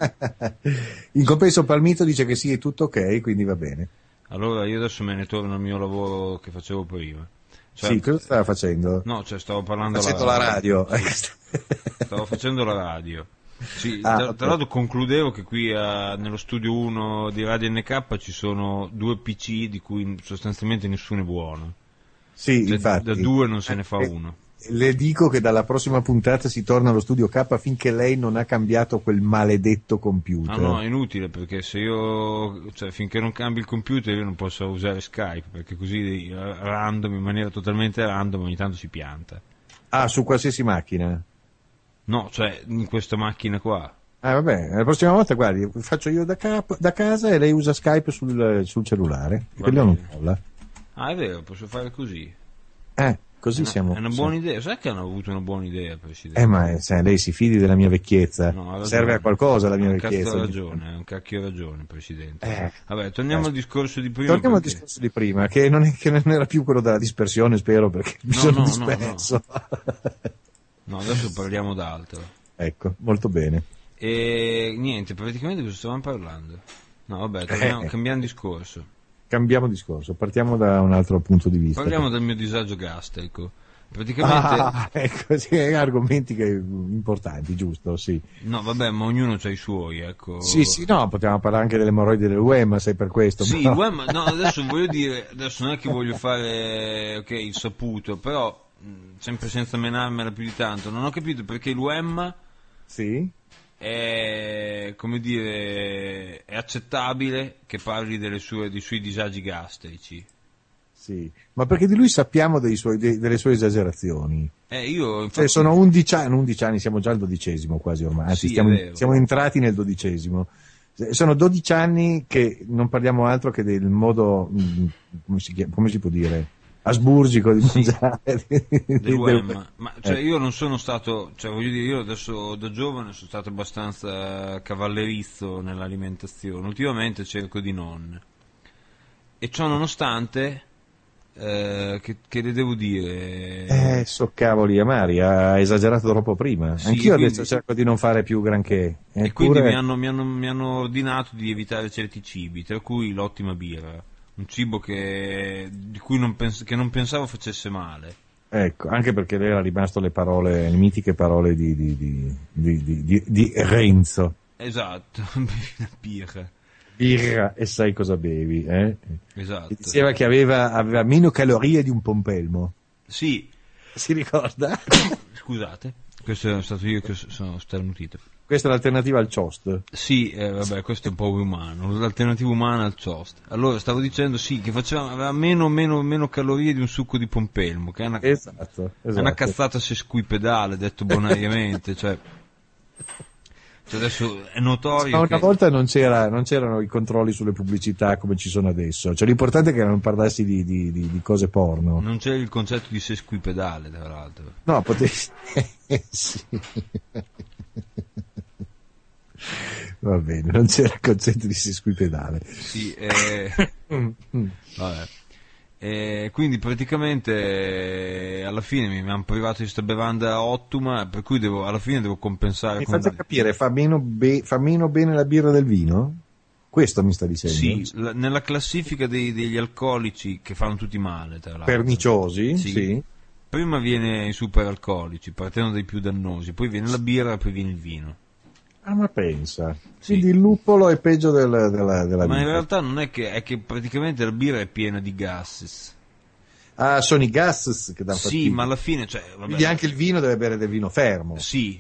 In compenso Palmito dice che sì, è tutto ok, quindi va bene.
Allora io adesso me ne torno al mio lavoro che facevo prima.
Sì, cosa stava facendo?
No, stavo parlando
la radio.
Sì, stavo facendo la radio. Sì, tra l'altro concludevo che qui nello studio 1 di Radio NK ci sono 2 PC di cui sostanzialmente nessuno è buono.
Sì, infatti.
Da 2 non se ne fa uno.
Le dico che dalla prossima puntata si torna allo studio K finché lei non ha cambiato quel maledetto computer.
No, è inutile, perché se io, finché non cambi il computer io non posso usare Skype, perché così random, in maniera totalmente random, ogni tanto si pianta.
Su qualsiasi macchina?
No, in questa macchina qua.
Vabbè, la prossima volta, guardi, faccio io da casa e lei usa Skype sul cellulare. Quello non colla.
È vero, posso fare così.
Così siamo.
È una buona idea, sai che hanno avuto una buona idea, Presidente?
Ma lei si fidi della mia vecchiezza.
No,
serve a qualcosa la mia vecchiezza.
Ha un cacchio ragione, Presidente. Vabbè, torniamo al discorso di prima.
Torniamo al discorso di prima, che non era più quello della dispersione, spero, perché mi sono disperso.
No, adesso parliamo d'altro.
Ecco, molto bene.
E niente, praticamente cosa stavamo parlando? No, vabbè, cambiamo discorso.
Cambiamo discorso, partiamo da un altro punto di vista.
Parliamo del mio disagio gastrico. Praticamente...
ecco, sì, argomenti importanti, giusto, sì.
No, vabbè, ma ognuno ha i suoi, ecco.
Sì, no, potevamo parlare anche delle emorroidi dell'UEM, sei per questo.
Sì,
però...
l'UEM, no, adesso voglio dire, adesso non è che voglio fare, ok, il saputo, però, sempre senza menarmela più di tanto, non ho capito perché l'UEM
sì?
è, come dire, è accettabile che parli dei suoi disagi gastrici.
Sì, ma perché di lui sappiamo delle sue esagerazioni.
Io, infatti...
Cioè, sono 11 anni, siamo già al 12esimo quasi ormai, anzi
sì,
siamo entrati nel 12esimo. Sono 12 anni che non parliamo altro che del modo, come si può dire, asburgico di mangiare.
Dell'UEM. Ma cioè, io non sono stato, cioè voglio dire, io adesso da giovane sono stato abbastanza cavallerizzo nell'alimentazione, ultimamente cerco di non. E ciò nonostante... che le devo dire?
So cavoli amari, ha esagerato troppo prima.
Sì,
anch'io
quindi,
adesso cerco di non fare più granché.
E quindi mi hanno ordinato di evitare certi cibi, tra cui l'ottima birra, un cibo di cui che non pensavo facesse male.
Ecco, anche perché lei era rimasto le mitiche parole di Renzo.
Esatto, birra.
Birra e sai cosa bevi, eh?
Esatto.
Diceva che aveva meno calorie di un pompelmo.
Sì.
Si ricorda?
Scusate, questo è stato io che sono starnutito.
Questa è l'alternativa al Chost.
Sì, vabbè, questo è un po' umano, l'alternativa umana al Chost. Allora, stavo dicendo sì, che aveva meno calorie di un succo di pompelmo, che è una cazzata sesquipedale, detto bonariamente, cioè adesso è notorio.
Ma una volta non c'erano i controlli sulle pubblicità come ci sono adesso. Cioè, l'importante è che non parlassi di cose porno.
Non c'era il concetto di sesquipedale, tra l'altro.
No, potevi. Sì. Va bene, non c'era il concetto di sesquipedale.
Sì, vabbè. Quindi praticamente alla fine mi hanno privato di questa bevanda ottima, per cui alla fine devo compensare.
Mi faccia capire, fa meno bene la birra del vino? Questo mi sta dicendo?
Sì, nella classifica degli alcolici che fanno tutti male, tra l'altro.
Perniciosi? Sì.
Prima viene i superalcolici, partendo dai più dannosi, poi viene la birra e poi viene il vino.
Ah, ma pensa. Sì. Quindi il luppolo è peggio della
Ma
birra.
in realtà non è che praticamente la birra è piena di gases.
Ah, sono i gases che danno fastidio.
Sì, ma alla fine, cioè, vabbè.
Quindi anche il vino deve bere del vino fermo.
Sì.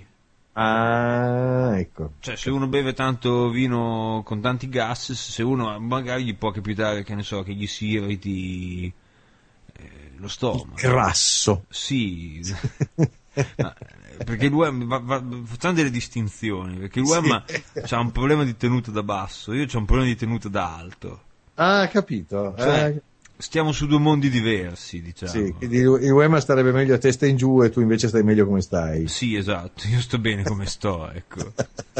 Ah, ecco.
Cioè, se uno beve tanto vino con tanti gases, se uno magari gli può capitare, che ne so, che gli si irriti lo stomaco.
Il grasso.
Sì. Ma, perché l'UEM facciamo delle distinzioni, perché l'UEM ha un problema di tenuta da basso, io ho un problema di tenuta da alto.
Ah, capito.
Cioè, stiamo su due mondi diversi, diciamo.
Sì, quindi il UEM starebbe meglio a testa in giù e tu invece stai meglio come stai.
Sì, esatto, io sto bene come sto, ecco.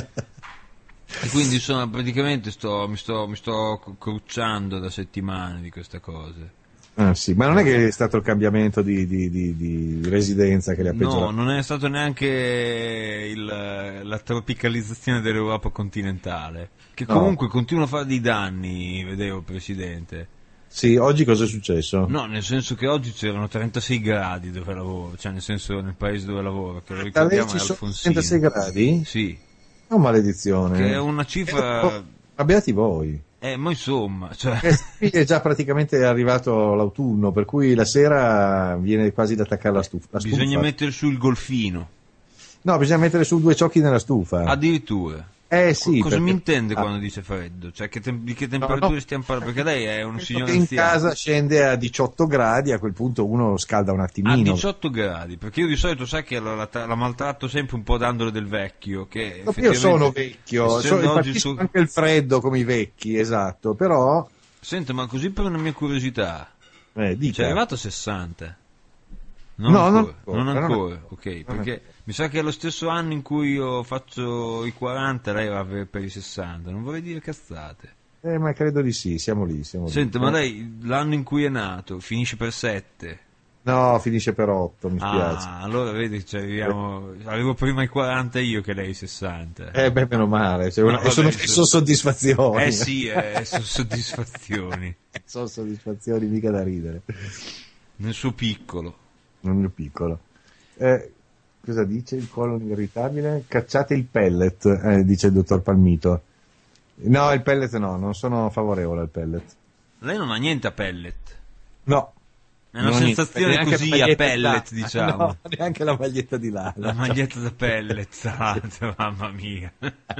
E quindi insomma praticamente mi sto crucciando da settimane di queste cose.
Ah, sì, ma non è che è stato il cambiamento di residenza che le ha peggiorato?
No, non è stato neanche la tropicalizzazione dell'Europa continentale, che comunque continua a fare dei danni, vedevo, Presidente.
Sì, oggi cosa è successo?
No, nel senso che oggi c'erano 36 gradi dove lavoro, cioè nel senso nel paese dove lavoro, che lo ricordiamo è Alfonsino.
36 gradi?
Sì.
Oh, maledizione.
Che è una cifra...
Ma beati voi.
Ma insomma, cioè...
Qui è già praticamente arrivato l'autunno, per cui la sera viene quasi da attaccare la stufa.
Bisogna mettere su il golfino.
No, bisogna mettere su 2 ciocchi nella stufa.
Addirittura.
Sì.
Cosa mi intende quando dice freddo? Cioè di che temperature stiamo parlando? Perché lei è un signore
in
anziano.
casa scende a 18 gradi, a quel punto uno scalda un attimino.
A 18 gradi, perché io di solito sai che la maltratto sempre un po' dandole del vecchio. Che
io sono vecchio, anche il freddo come i vecchi, esatto, però...
Senta, ma così per una mia curiosità,
dica.
C'è arrivato a 60?
Non
ancora, ok, perché mi sa che è lo stesso anno in cui io faccio i 40, lei va per i 60, non vorrei dire cazzate.
Ma credo di sì, siamo lì.
Senta, ma lei l'anno in cui è nato finisce per 7?
No, finisce per 8, mi spiace.
Ah, allora vedi, cioè, avevo prima i 40 io che lei i 60.
Meno male, sono soddisfazioni.
Sì, sono soddisfazioni.
Sono soddisfazioni mica da ridere.
Nel suo piccolo.
un mio piccolo. Cosa dice il colon irritabile? Cacciate il pellet, dice il dottor Palmito. No, il pellet no, non sono favorevole al pellet.
Lei non ha niente a pellet?
No.
È una sensazione così a pellet, diciamo.
No, neanche la maglietta di là.
La maglietta da pellet, mamma mia.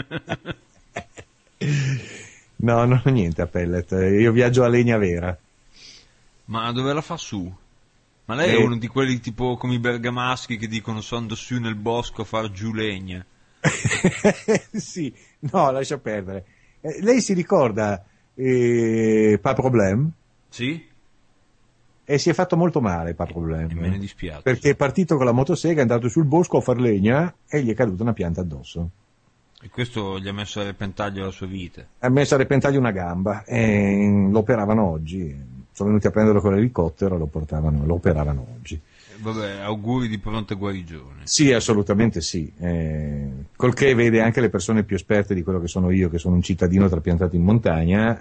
No, non ho niente a pellet. Io viaggio a legna vera.
Ma dove la fa su? Ma lei è uno di quelli tipo come i bergamaschi che dicono sono andato su nel bosco a far giù legna.
Sì, no, lascia perdere. Lei si ricorda Pas Problème?
Sì.
E si è fatto molto male, Pas Problème.
E me ne dispiace.
Perché è partito con la motosega, è andato sul bosco a far legna e gli è caduta una pianta addosso.
E questo gli ha messo a repentaglio la sua vita.
Ha messo a repentaglio una gamba e lo operavano oggi. Sono venuti a prenderlo con l'elicottero e lo operavano oggi.
Vabbè, auguri di pronta guarigione.
Sì, assolutamente sì. Col che vede anche le persone più esperte di quello che sono io, che sono un cittadino trapiantato in montagna.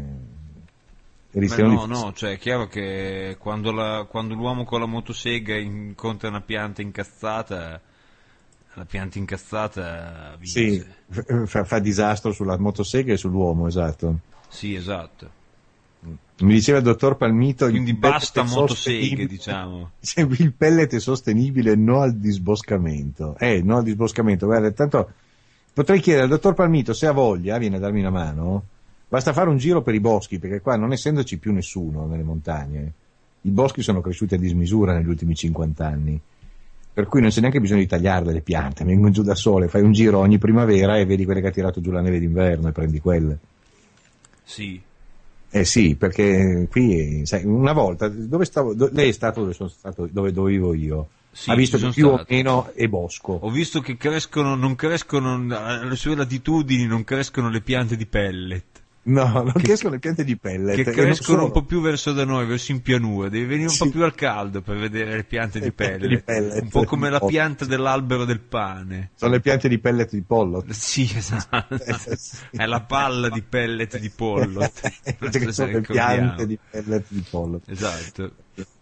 No, cioè è chiaro che quando l'uomo con la motosega incontra una pianta incazzata, la pianta incazzata vince.
Sì, fa disastro sulla motosega e sull'uomo, esatto.
Sì, esatto.
Mi diceva il dottor Palmito,
quindi basta motoseghe, diciamo.
Il pellet è sostenibile, no al disboscamento. No al disboscamento. Guarda, tanto potrei chiedere al dottor Palmito se ha voglia, viene a darmi una mano. Basta fare un giro per i boschi, perché qua non essendoci più nessuno nelle montagne, i boschi sono cresciuti a dismisura negli ultimi 50 anni. Per cui non c'è neanche bisogno di tagliarle le piante, vengono giù da sole, fai un giro ogni primavera e vedi quelle che ha tirato giù la neve d'inverno e prendi quelle.
Sì.
Sì, perché qui, sai, una volta, lei è stato dove sono stato, dove vivo io,
sì,
ha visto che più o meno è bosco.
Ho visto che non crescono, alle sue latitudini non crescono le piante di pellet.
No, non crescono le piante di pellet.
Che crescono un po' più verso da noi, verso in pianura, devi venire un po' più al caldo per vedere le piante di pellet. Un po' come la pianta dell'albero del pane.
Sono le piante di pellet di pollo.
Sì, esatto. Sì. È la palla di pellet di pollo.
Sono le piante di pellet di pollo.
Esatto.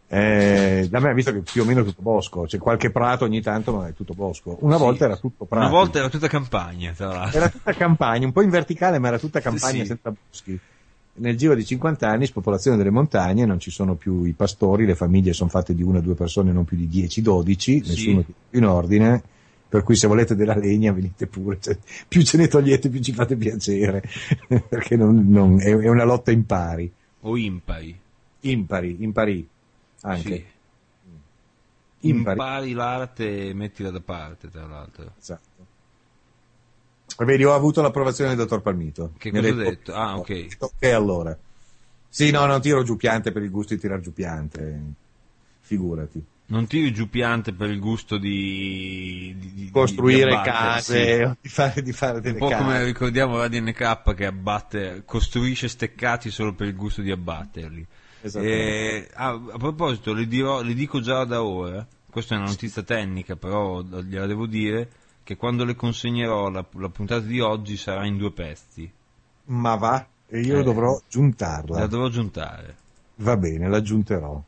Da me ha visto che più o meno è tutto bosco, c'è qualche prato ogni tanto, ma è tutto bosco. Una volta era tutto prato.
Una volta era tutta campagna, tra l'altro.
Era tutta campagna, un po' in verticale, ma era tutta campagna,
sì.
Senza boschi. Nel giro di 50 anni, spopolazione delle montagne, non ci sono più i pastori, le famiglie sono fatte di 1 o 2 persone, non più di 10-12, nessuno più in ordine, per cui se volete della legna venite pure, cioè, più ce ne togliete più ci fate piacere, perché è una lotta impari.
O impari.
Impari. Anche.
Sì. Impari l'arte e mettila da parte, tra l'altro.
Esatto. Vedi, ho avuto l'approvazione del dottor Palmito.
Che cosa ha detto? Ah, ok.
Ok, allora. Sì, no, non tiro giù piante per il gusto di tirar giù piante. Figurati.
Non tiri giù piante per il gusto di
costruire
di
case, sì. di fare delle case.
Un po' come ricordiamo la DNK che costruisce steccati solo per il gusto di abbatterli. A proposito, le dico già da ora, questa è una notizia tecnica, però gliela devo dire, che quando le consegnerò la puntata di oggi sarà in 2 pezzi.
Ma va, e io dovrò giuntarla.
La dovrò giuntare.
Va bene, la giunterò.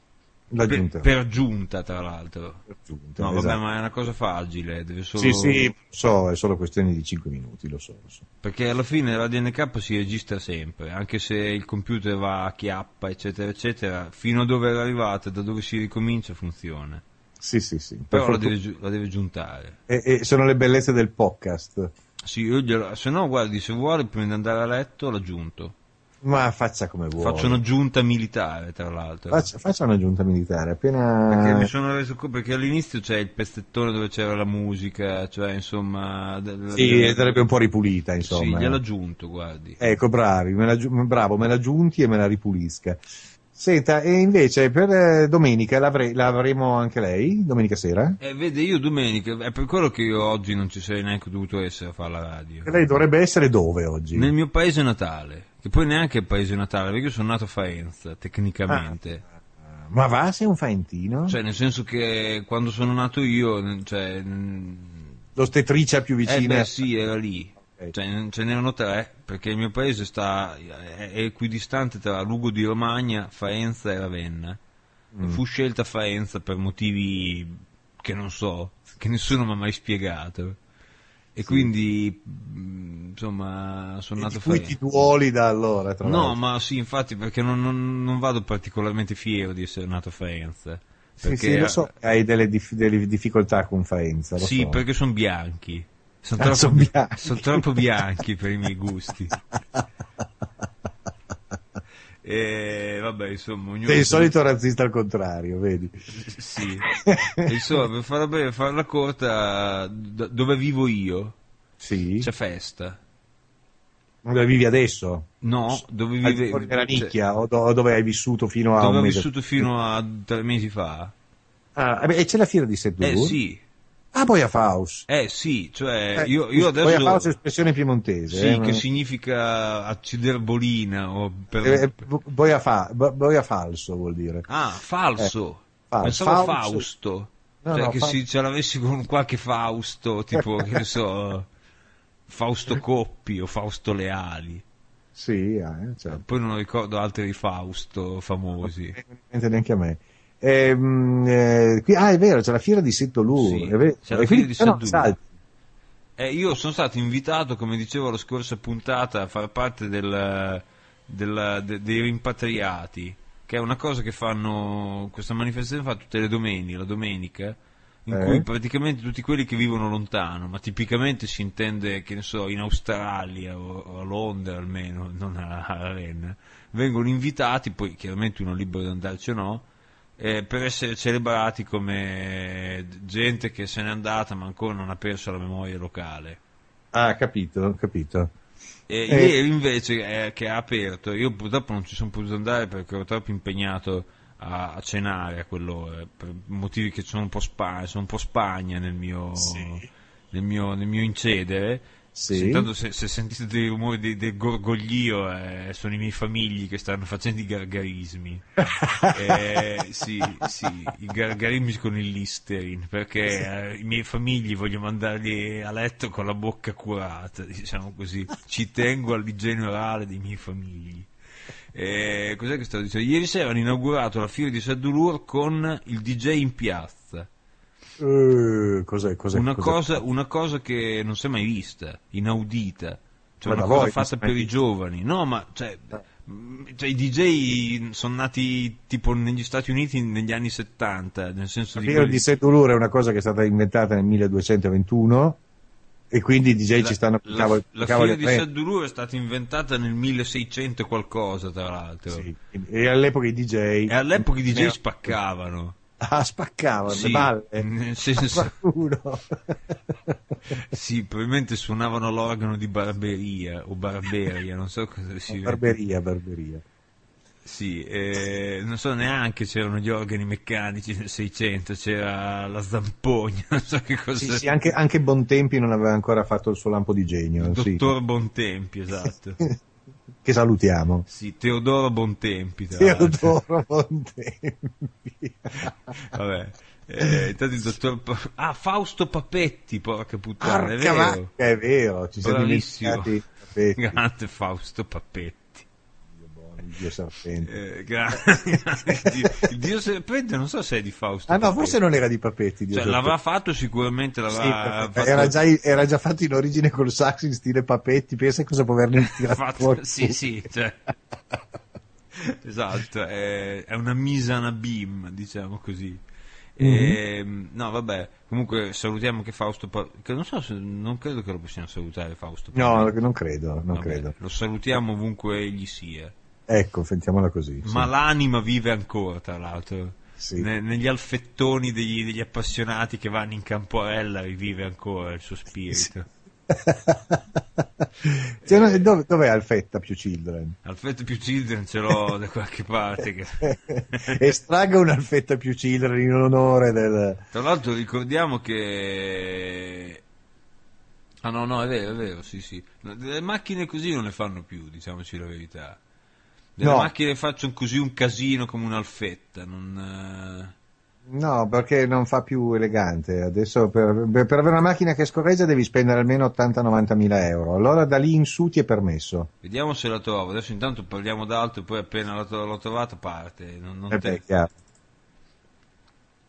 Per giunta, tra l'altro.
Per giunta,
no,
esatto.
Vabbè, ma è una cosa facile, deve solo...
Sì, so, è solo questione di 5 minuti, lo so.
Perché alla fine la DNK si registra sempre, anche se il computer va a chiappa, eccetera, eccetera, fino a dove è arrivato e da dove si ricomincia funziona.
Sì.
Però la deve giuntare.
E sono le bellezze del podcast.
Sì, se no, guardi, se vuole, prima di andare a letto, la giunto.
Ma faccia come vuole.
Faccio una giunta militare, tra l'altro.
Faccia una giunta militare, appena...
Perché mi sono reso conto, perché all'inizio c'è il pezzettone dove c'era la musica, cioè insomma...
Sì, sarebbe un po' ripulita, insomma.
Sì, gliela giunto, guardi.
Ecco, bravo, me la giunti e me la ripulisca. Senta, e invece per domenica l'avremo anche lei, domenica sera?
Vede, io domenica, è per quello che io oggi non ci sarei neanche dovuto essere a fare la radio.
E lei dovrebbe essere dove oggi?
Nel mio paese natale, che poi neanche è il paese natale, perché io sono nato a Faenza, tecnicamente.
Ma va, sei un faentino?
Cioè, nel senso che quando sono nato io, cioè...
L'ostetricia più vicina?
Sì, era lì. Cioè, ce n'erano 3, perché il mio paese è equidistante tra Lugo di Romagna, Faenza e Ravenna. fu scelta Faenza per motivi che non so, che nessuno mi ha mai spiegato. E quindi, insomma, sono nato Faenza.
Ti duoli da allora, tra l'altro.
No, ma sì, infatti, perché non vado particolarmente fiero di essere nato a Faenza.
Sì, lo so, hai delle difficoltà con Faenza. Lo so.
Perché sono bianchi. Sono troppo bianchi per i miei gusti. E vabbè, insomma, ognuno.
Sei il solito razzista al contrario, vedi?
Sì. Insomma, per farla corta, dove vivo io c'è festa.
Dove vivi adesso?
No, dove vivi
nella nicchia, o dove hai vissuto fino a
dove
un
ho
mese?
vissuto fino a 3 mesi fa.
E c'è la fiera di Settulur?
Sì.
Boia Faust.
Sì, cioè io adesso.
Boia Faust è espressione piemontese.
Sì, che significa acciderbolina o
boia falso vuol dire.
Falso. Pensavo Fausto.
No,
se ce l'avessi con qualche Fausto, tipo, che ne so, Fausto Coppi o Fausto Leali.
Sì, certo.
Poi non ricordo altri di Fausto famosi.
Neanche a me. È vero, c'è la fiera di Settulur.
Sì, c'è la fiera di Settulur. Io sono stato invitato, come dicevo la scorsa puntata, a far parte dei rimpatriati, che è una cosa che fanno, questa manifestazione fa tutte le domeniche, la domenica, in cui praticamente tutti quelli che vivono lontano, ma tipicamente si intende, che ne so, in Australia o a Londra almeno, non a Rennes, vengono invitati, poi chiaramente uno è libero di andarci o no, per essere celebrati come gente che se n'è andata ma ancora non ha perso la memoria locale.
Capito.
Ieri invece che ha aperto, io purtroppo non ci sono potuto andare perché ero troppo impegnato a cenare a quell'ora, per motivi che sono un po' Spagna nel mio incedere.
Sì.
Intanto se sentite dei rumori del gorgoglio, sono i miei famigli che stanno facendo i gargarismi. Sì, i gargarismi con il Listerine, perché i miei famigli voglio mandarli a letto con la bocca curata, diciamo così. Ci tengo all'igiene orale dei miei famigli. Cos'è che stavo dicendo? Ieri sera hanno inaugurato la fiera di Settulur con il DJ in piazza.
Cos'è?
Una cosa che non si è mai vista, inaudita, cioè una cosa fatta per i giovani. No, ma cioè i DJ sono nati tipo negli Stati Uniti negli anni 70, nel senso
la fiera di Settulur è una cosa che è stata inventata nel 1221 e quindi i DJ ci stanno
la fiera di Settulur è stata inventata nel 1600 e qualcosa, tra l'altro.
Sì. E all'epoca i DJ
spaccavano.
Spaccavano
sì,
le balle,
nel senso sì, probabilmente suonavano l'organo di Barberia o Barberia, non so cosa si
Barberia
sì, non so neanche, c'erano gli organi meccanici nel 600, c'era la zampogna, non so che cosa.
Sì, anche Bontempi non aveva ancora fatto il suo lampo di genio,
il dottor Bontempi, esatto.
Che salutiamo.
Sì, Teodoro Bontempi.
Bontempi.
Vabbè. Intanto il dottor Fausto Papetti, porca puttana,
è vero, ci siamo
dimenticati. Grande Fausto Papetti.
Il dio serpente.
Il dio serpente non so se è di Fausto.
No, forse non era di Papetti.
L'avrà fatto sicuramente.
Fatto... Era già fatto in origine col sax in stile Papetti. Pensa cosa può averne tirato fuori.
Sì, cioè. Esatto, è una mise en abîme, diciamo così. No, vabbè, comunque salutiamo che Fausto che non so se non credo che lo possiamo salutare Fausto.
No, non credo.
Lo salutiamo ovunque egli sia.
Ecco, sentiamola così.
Ma l'anima vive ancora, tra l'altro.
Sì.
Negli alfettoni degli appassionati che vanno in Camporella rivive ancora il suo spirito.
Sì. Dov'è Alfetta più Children?
Alfetta più Children ce l'ho da qualche parte.
Estragga un Alfetta più Children in onore del...
Tra l'altro ricordiamo che... no, è vero, sì. Delle macchine così non ne fanno più, diciamoci la verità. Delle macchine facciano così un casino come un'Alfetta,
No, perché non fa più elegante. Adesso per avere una macchina che scorreggia devi spendere almeno 80-90 mila euro. Allora da lì in su ti è permesso.
Vediamo se la trovo. Adesso intanto parliamo d'altro e poi appena l'ho trovata parte.
Chiaro.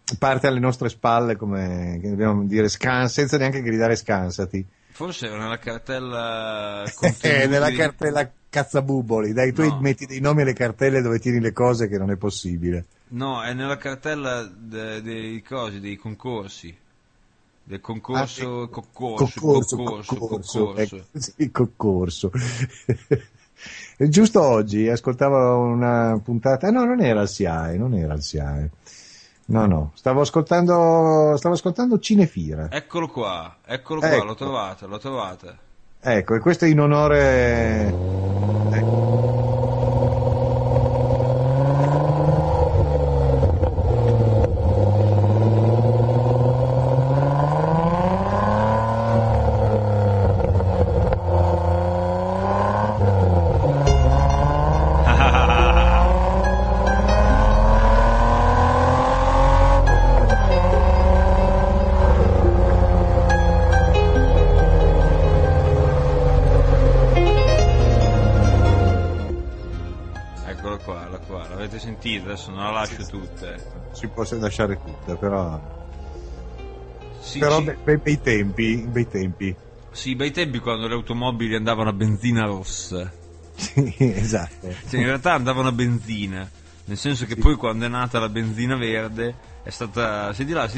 parte alle nostre spalle, come che dobbiamo dire, senza neanche gridare scansati.
Forse era nella cartella
nella cartella cazzabuboli, dai, tu metti dei nomi alle cartelle dove tieni le cose che non è possibile.
No, è nella cartella dei concorsi. Del concorso, concorso.
Sì, concorso. Giusto oggi ascoltavo una puntata, no, non era il SIAE. No, stavo ascoltando Cinefira.
Eccolo qua, ecco. L'ho trovata.
Ecco, e questo è in onore... Ecco.
Adesso non la lascio tutta.
Si può lasciare tutta, però.
Sì.
Bei tempi.
Sì, bei tempi quando le automobili andavano a benzina rossa.
Sì, esatto.
Cioè, in realtà andavano a benzina, nel senso che poi quando è nata la benzina verde è stata. Sei di là.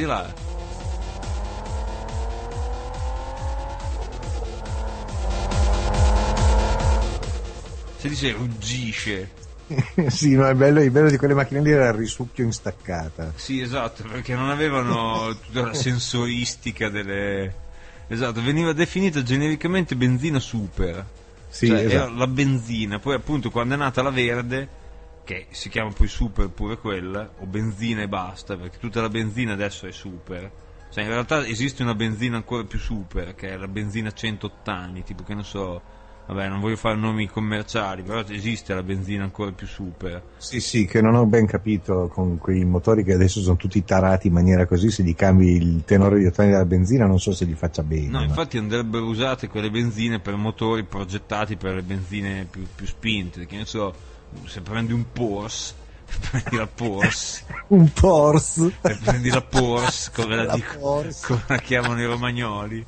Si dice ruggisce.
Sì, no, il bello di quelle macchine lì era il risucchio in staccata.
Sì, esatto, perché non avevano tutta la sensoristica delle... Esatto, veniva definita genericamente benzina super.
Sì,
cioè,
esatto.
Era la benzina, poi appunto quando è nata la verde, che si chiama poi super pure quella, o benzina e basta, perché tutta la benzina adesso è super. Cioè in realtà esiste una benzina ancora più super, che è la benzina 100 ottani, tipo che non so... Vabbè, non voglio fare nomi commerciali, però esiste la benzina ancora più super.
Sì, che non ho ben capito con quei motori che adesso sono tutti tarati in maniera così, se gli cambi il tenore di ottani della benzina non so se gli faccia bene.
No, infatti andrebbero usate quelle benzine per motori progettati per le benzine più spinte, che ne so, se prendi un Porsche, prendi la Porsche.
Un Porsche.
E prendi la Porsche, come la chiamano i romagnoli.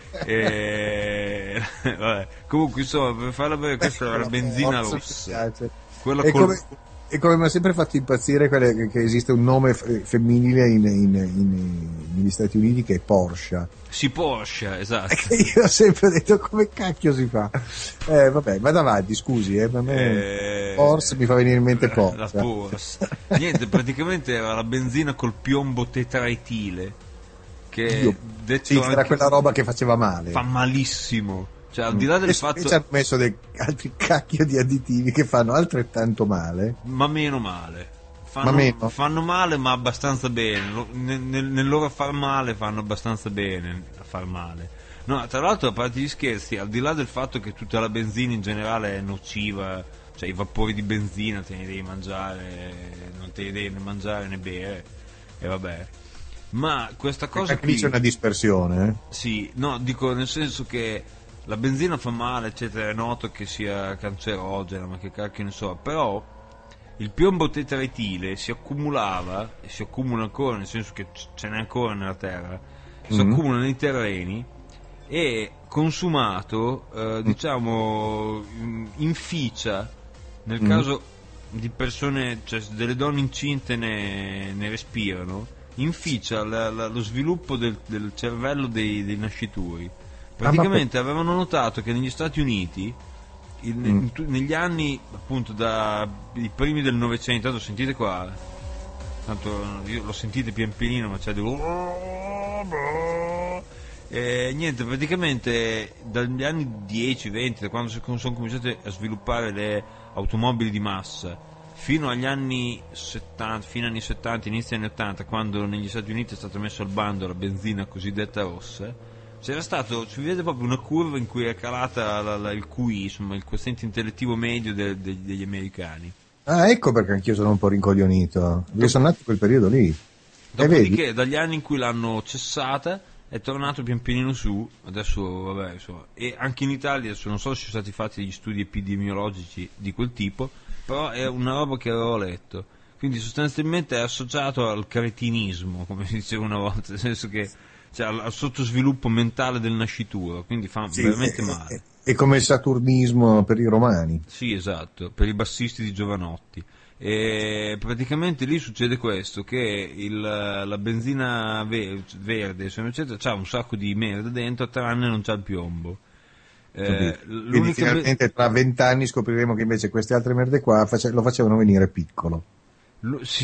Vabbè. Comunque insomma, per farla bene, questa era la benzina rossa, quella
e come mi ha sempre fatto impazzire che esiste un nome femminile negli Stati Uniti che è Porsche.
Sì, Porsche, esatto.
Che io ho sempre detto come cacchio si fa. Vabbè, vado avanti, scusi, per me Porsche mi fa venire in mente Porsche.
La Porsche. Niente, praticamente era la benzina col piombo tetraetile, che detto
era quella roba che faceva male,
fa malissimo, cioè al di là del fatto
ci hanno messo dei altri cacchio di additivi che fanno altrettanto male,
ma meno male, fanno male ma abbastanza bene, nel loro far male fanno abbastanza bene a far male. No, tra l'altro, a parte gli scherzi, al di là del fatto che tutta la benzina in generale è nociva, cioè i vapori di benzina te ne devi mangiare, non te ne devi né mangiare né bere, e vabbè. Ma questa cosa qui
c'è una dispersione,
Sì, no, dico nel senso che la benzina fa male, eccetera, è noto che sia cancerogena, ma che cacchio ne so, però il piombo tetraetile si accumulava e si accumula ancora, nel senso che ce n'è ancora nella terra, si accumula nei terreni e consumato, diciamo, inficia, nel caso di persone, cioè delle donne incinte ne respirano, inficia lo sviluppo del cervello dei nascituri. Praticamente avevano notato che negli Stati Uniti negli anni appunto i primi del Novecento, tanto sentite qua, tanto io lo sentite pian pianino, ma c'è niente, praticamente dagli anni 10-20, da quando sono cominciate a sviluppare le automobili di massa, fino agli anni 70, inizio anni 80, quando negli Stati Uniti è stato messo al bando la benzina cosiddetta rossa, si vede proprio una curva in cui è calata il QI, insomma il quoziente intellettivo medio degli americani.
Ah, ecco perché anch'io sono un po' rincoglionito, io sono nato in quel periodo lì.
Dopodiché, dagli anni in cui l'hanno cessata, è tornato pian pianino su, adesso vabbè, insomma, e anche in Italia, adesso non so se sono stati fatti degli studi epidemiologici di quel tipo, però è una roba che avevo letto, Quindi sostanzialmente è associato al cretinismo, come si diceva una volta, nel senso che al sottosviluppo mentale del nascituro, quindi fa veramente male.
È come il saturnismo per i romani.
Sì, esatto, per i bassisti di Giovanotti. E praticamente lì succede questo, che la benzina verde, eccetera, c'ha un sacco di merda dentro, tranne non c'ha il piombo.
Quindi finalmente tra 20 anni scopriremo che invece queste altre merde qua lo facevano venire piccolo.
Sì.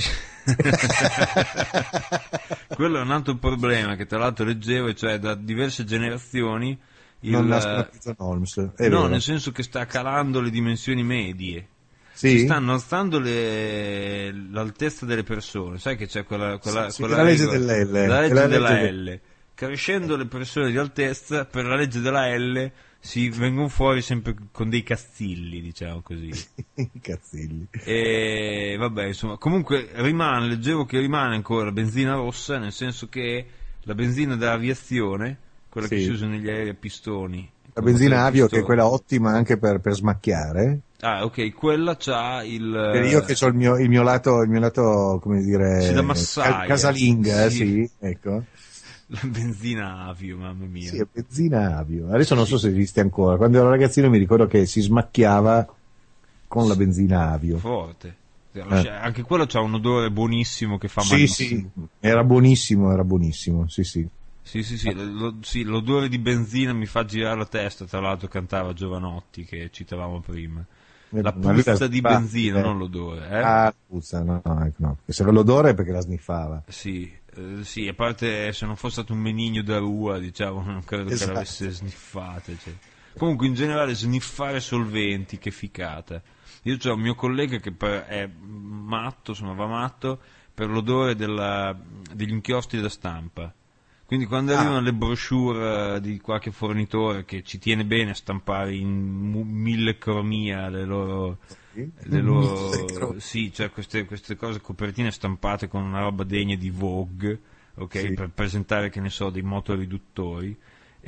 Quello è un altro problema che tra l'altro leggevo, cioè da diverse generazioni
non nascono più John Holmes,
no,
vero.
nel senso che sta calando le dimensioni medie.
Sì?
Si stanno alzando l'altezza delle persone, sai che c'è quella
la legge dell'L,
la legge della L. Crescendo le persone di altezza, per la legge della L si vengono fuori sempre con dei cazzilli, diciamo così.
Cazzilli.
E vabbè, insomma, comunque leggevo che rimane ancora la benzina rossa, nel senso che la benzina dell'aviazione, quella che si usa negli aerei a pistoni.
La benzina avio, che è quella ottima anche per smacchiare.
Ah, ok, quella c'ha
Io che ho il mio lato, come dire,
sì, da massaia.
Casalinga, sì, ecco.
La benzina avio, mamma mia.
Sì, è benzina avio. Adesso non so se esiste ancora. Quando ero ragazzino mi ricordo che si smacchiava con la benzina avio.
Forte. Anche quello c'ha un odore buonissimo che fa malissimo.
Sì, era buonissimo, sì.
Sì, l'odore di benzina mi fa girare la testa, tra l'altro cantava Giovanotti, che citavamo prima. La puzza di benzina, non l'odore.
Ah, puzza, no, perché se l'odore è perché la sniffava.
Sì, a parte se non fosse stato un menigno da rua, diciamo, non credo che l'avesse sniffate. Cioè. Comunque in generale sniffare solventi, che ficata. Io ho un mio collega che è matto, insomma va matto, per l'odore degli inchiostri da stampa. Quindi quando arrivano le brochure di qualche fornitore che ci tiene bene a stampare in 1000 cromia le loro sì, cioè queste cose, copertine stampate con una roba degna di Vogue, ok, sì. Per presentare, che ne so, dei motoriduttori,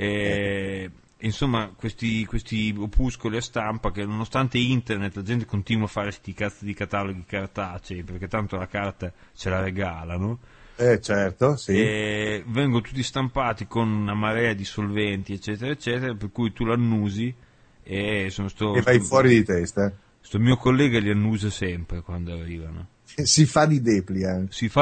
insomma questi opuscoli a stampa che nonostante internet la gente continua a fare sti cazzo di cataloghi cartacei, perché tanto la carta ce la regalano.
Certo, sì.
E vengono tutti stampati con una marea di solventi, eccetera, eccetera, per cui tu l'annusi e
vai fuori di testa.
Sto mio collega li annusa sempre quando arrivano.
Si fa di deplia.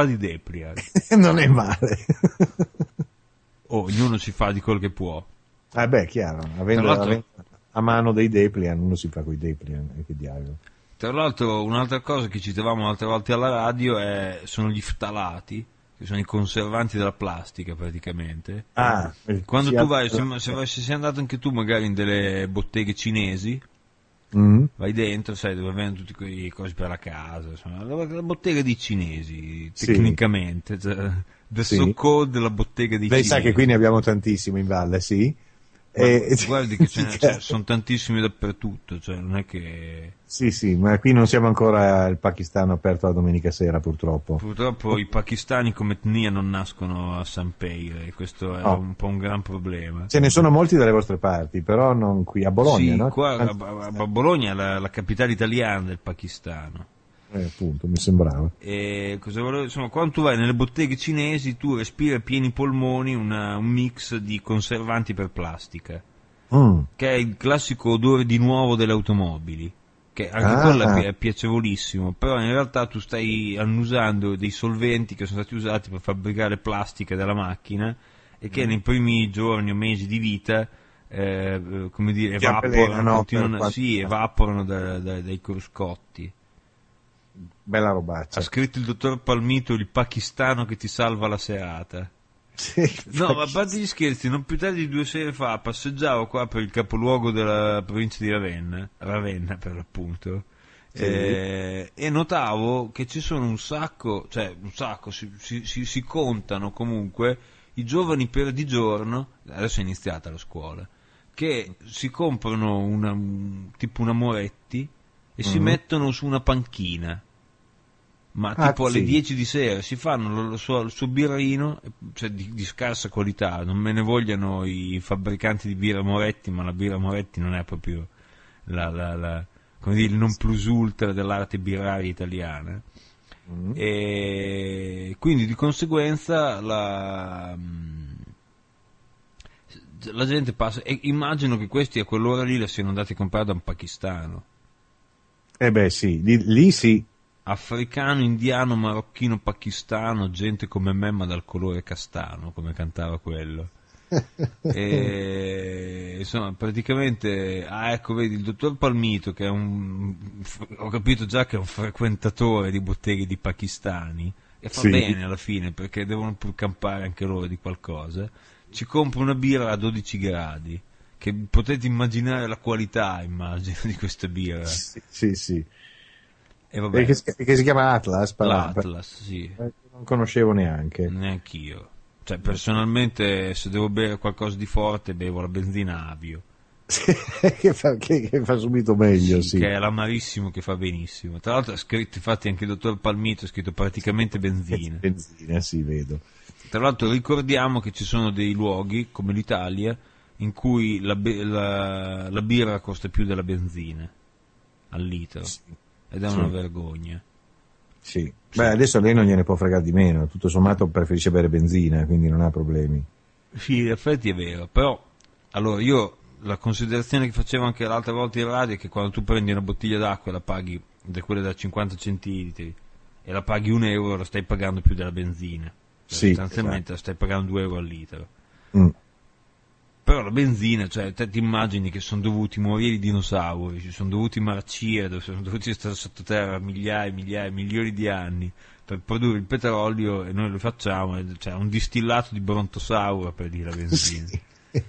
Non
è male.
Ognuno si fa di quello che può.
Beh, chiaro. Avendo a mano dei Deplian, uno si fa con i Deplian. Che diavolo.
Tra l'altro, un'altra cosa che citavamo altre volte alla radio sono gli ftalati, che sono i conservanti della plastica praticamente. Quando tu vai, se sei andato anche tu magari in delle botteghe cinesi, vai dentro, sai, dove vendono tutti quei cose per la casa, insomma, la bottega dei cinesi, tecnicamente, cioè, so-called della bottega dei cinesi.
Lei sa che qui ne abbiamo tantissimo in valle, sì?
Guardi che sono tantissimi dappertutto, cioè non è che...
Sì, ma qui non siamo ancora il Pakistan aperto la domenica sera, purtroppo.
Purtroppo i pakistani come etnia non nascono a San Peire, questo è un po' un gran problema.
Ce ne sono molti dalle vostre parti, però non qui, a Bologna,
sì,
no?
Qua, a Bologna è la capitale italiana del Pakistano.
Appunto, mi sembrava.
E cosa volevo, insomma, quando tu vai nelle botteghe cinesi tu respiri a pieni polmoni un mix di conservanti per plastica, che è il classico odore di nuovo delle automobili, che anche quello è piacevolissimo, però in realtà tu stai annusando dei solventi che sono stati usati per fabbricare plastica della macchina e che nei primi giorni o mesi di vita come dire, evaporano dai cruscotti.
Bella robaccia.
Ha scritto il dottor Palmito, il pakistano che ti salva la serata.
Sì,
no, ma a parte gli scherzi, non più tardi di 2 sere fa passeggiavo qua per il capoluogo della provincia di Ravenna per l'appunto, sì. E notavo che ci sono un sacco, si contano comunque i giovani per di giorno, adesso è iniziata la scuola, che si comprano tipo una Moretti e si mettono su una panchina, ma tipo alle 10 di sera si fanno il suo birrino, cioè di scarsa qualità, non me ne vogliano i fabbricanti di birra Moretti, ma la birra Moretti non è proprio come dire, il non plus ultra dell'arte birraria italiana, E quindi di conseguenza la gente passa, e immagino che questi a quell'ora lì la siano andati a comprare da un pakistano.
Sì, lì sì.
Africano, indiano, marocchino, pakistano, gente come me ma dal colore castano, come cantava quello. E, insomma, praticamente, ecco, vedi, il dottor Palmito, che è ho capito già che è un frequentatore di botteghe di pakistani, e fa bene alla fine, perché devono pur campare anche loro di qualcosa. Ci compra una birra a 12 gradi, che potete immaginare la qualità, immagino, di questa birra.
Sì.
E vabbè.
Che si chiama Atlas?
L'Atlas, sì.
Non conoscevo neanche.
Neanch'io. Cioè, personalmente, se devo bere qualcosa di forte, bevo la benzina Avio.
che fa subito meglio, sì.
Che è l'amarissimo che fa benissimo. Tra l'altro ha scritto, infatti anche il dottor Palmito ha scritto praticamente benzina.
Benzina, sì, vedo.
Tra l'altro ricordiamo che ci sono dei luoghi, come l'Italia, in cui la birra costa più della benzina al litro. Sì. Ed è una vergogna.
Sì. Beh, adesso lei non gliene può fregare di meno, tutto sommato preferisce bere benzina, quindi non ha problemi.
Sì, in effetti è vero, però allora io la considerazione che facevo anche l'altra volta in radio è che quando tu prendi una bottiglia d'acqua e la paghi, quella da 50 centilitri, e la paghi €1, la stai pagando più della benzina.
Sì,
sostanzialmente la stai pagando €2 al litro. Però la benzina, cioè te ti immagini che sono dovuti morire i dinosauri, ci sono dovuti marcire, sono dovuti stare sottoterra milioni di anni per produrre il petrolio, e noi lo facciamo, cioè un distillato di brontosauro per dire la benzina. Sì.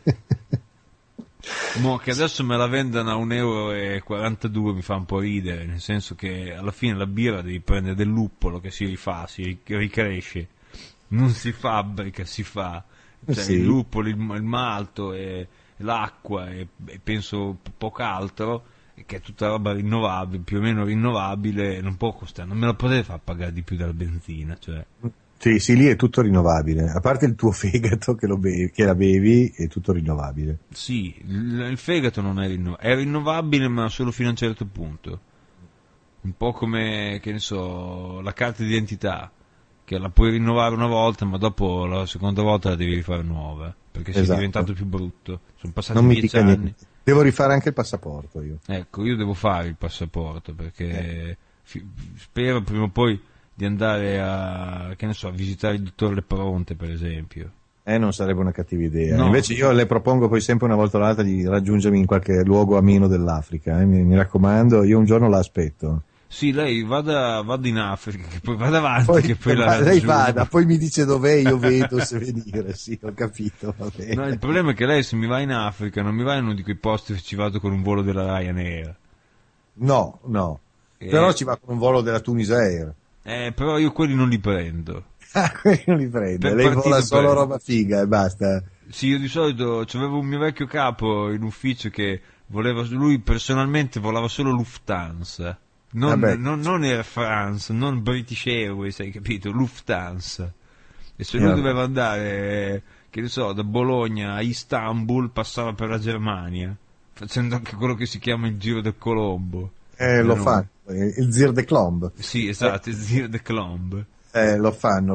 Mo che adesso me la vendano a €1,42 mi fa un po' ridere, nel senso che alla fine la birra devi prendere del luppolo che si rifà, si ricresce, non si fabbrica, si fa. Cioè il luppolo, il malto e l'acqua e penso poco altro, che è tutta roba rinnovabile, più o meno rinnovabile, non può costare, non me la potete far pagare di più della benzina, cioè.
Sì, lì è tutto rinnovabile, a parte il tuo fegato che la bevi, è tutto rinnovabile.
Sì, il fegato non è rinnovabile, è rinnovabile ma solo fino a un certo punto, un po' come, che ne so, la carta d'identità, che la puoi rinnovare una volta, ma dopo la seconda volta la devi rifare nuova, perché sei diventato più brutto. Sono passati 10 anni. Niente.
Devo rifare anche il passaporto io.
Ecco, io devo fare il passaporto, perché spero prima o poi di andare a, che ne so, a visitare il dottor Lepronte, per esempio.
Non sarebbe una cattiva idea. No. Invece io le propongo poi sempre una volta o l'altra di raggiungermi in qualche luogo ameno dell'Africa. Mi raccomando, io un giorno la aspetto.
Sì, lei vada in Africa, che poi vada avanti,
poi,
che poi
lei vada, poi mi dice dov'è, io vedo se venire, sì, ho capito, va bene.
No, il problema è che lei, se mi va in Africa, non mi va in uno di quei posti che ci vado con un volo della Ryanair.
No, però ci va con un volo della Tunisair.
Però io quelli non li prendo.
Quelli non li prende, lei vola solo roba figa e basta.
Sì, io di solito c'avevo un mio vecchio capo in ufficio che lui personalmente volava solo Lufthansa. Non Air France, non British Airways, hai capito? Lufthansa. E se lui doveva andare, che ne so, da Bologna a Istanbul, passava per la Germania, facendo anche quello che si chiama il Giro del Colombo.
Lo fa, il Zir de Clomb.
Sì, esatto, il Zir de Clomb.
Lo fanno.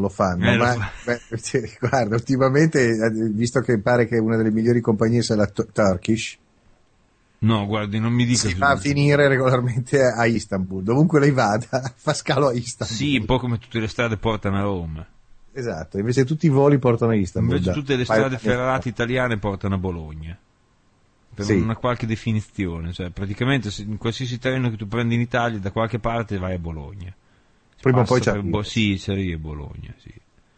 Guarda, ultimamente, visto che pare che una delle migliori compagnie sia la Turkish,
no, guardi, non mi dica.
Si fa finire regolarmente a Istanbul, dovunque lei vada, fa scalo a Istanbul.
Sì, un po' come tutte le strade portano a Roma.
Esatto, invece tutti i voli portano a Istanbul.
Invece tutte le strade ferrate italiane portano a Bologna. Per una qualche definizione, cioè praticamente in qualsiasi treno che tu prendi in Italia, da qualche parte vai a Bologna.
Prima o poi c'è
sì, c'è a Bologna, sì.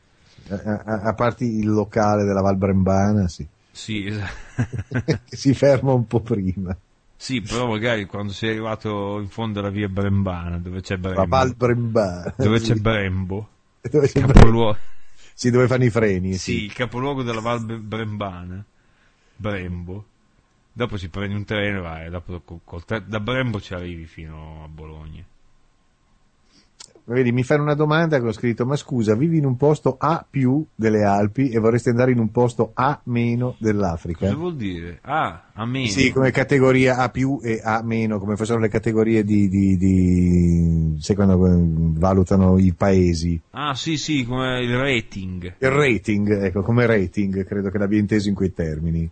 A parte il locale della Val Brembana, sì.
Sì, esatto.
Che si ferma un po' prima.
Sì, però magari quando sei arrivato in fondo alla via Brembana, dove c'è Brembo.
La Val Brembana.
Dove c'è Brembo.
Dove c'è
capoluogo.
Sì, dove fanno i freni.
Sì, il capoluogo della Val Brembana. Brembo. Dopo ci prendi un treno e vai, dopo da Brembo ci arrivi fino a Bologna.
vedi, mi fanno una domanda che ho scritto: ma scusa, vivi in un posto A più delle Alpi e vorresti andare in un posto A meno dell'Africa?
Cosa vuol dire? A meno?
Sì, come categoria A più e A meno, come fossero le categorie sai quando valutano i paesi.
Ah, sì, come il rating.
Il rating, ecco, come rating, credo che l'abbia inteso in quei termini.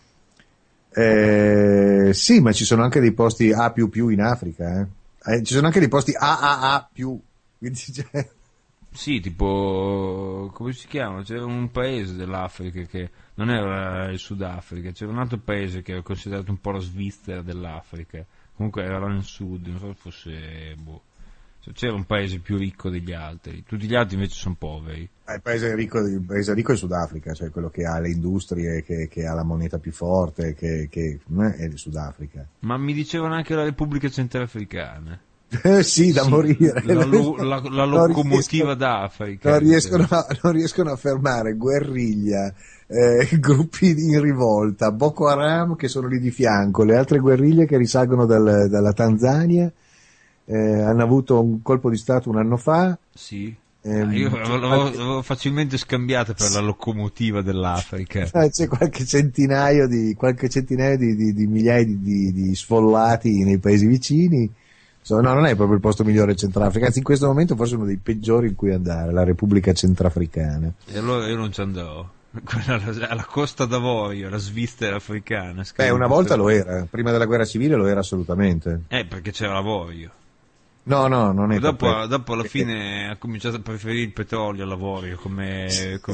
Sì, ma ci sono anche dei posti A più più in Africa, ci sono anche dei posti AAA più. Quindi
Sì, tipo, come si chiama? C'era un paese dell'Africa che non era il Sudafrica, c'era un altro paese che era considerato un po' la Svizzera dell'Africa. Comunque era là nel sud, non so se fosse, c'era un paese più ricco degli altri, tutti gli altri invece sono poveri.
Il paese ricco è il Sudafrica, cioè quello che ha le industrie, che ha la moneta più forte, che è il Sudafrica.
Ma mi dicevano anche la Repubblica Centrafricana.
Sì, da morire.
La locomotiva d'Africa.
Non riescono a fermare guerriglia, gruppi in rivolta, Boko Haram che sono lì di fianco, le altre guerriglie che risalgono dalla Tanzania, hanno avuto un colpo di stato un anno fa.
Sì. Io l'avevo facilmente scambiata per la locomotiva dell'Africa.
C'è qualche centinaio di migliaia di sfollati nei paesi vicini. No, non è proprio il posto migliore il Centrafrica, anzi in questo momento forse uno dei peggiori in cui andare, la Repubblica Centrafricana.
E allora io non ci andrò. Alla Costa d'Avorio, la Svizzera africana.
Una volta lo era, prima della guerra civile lo era assolutamente.
Perché c'era l'avorio.
No, non è
dopo alla fine ha cominciato a preferire il petrolio all'avorio come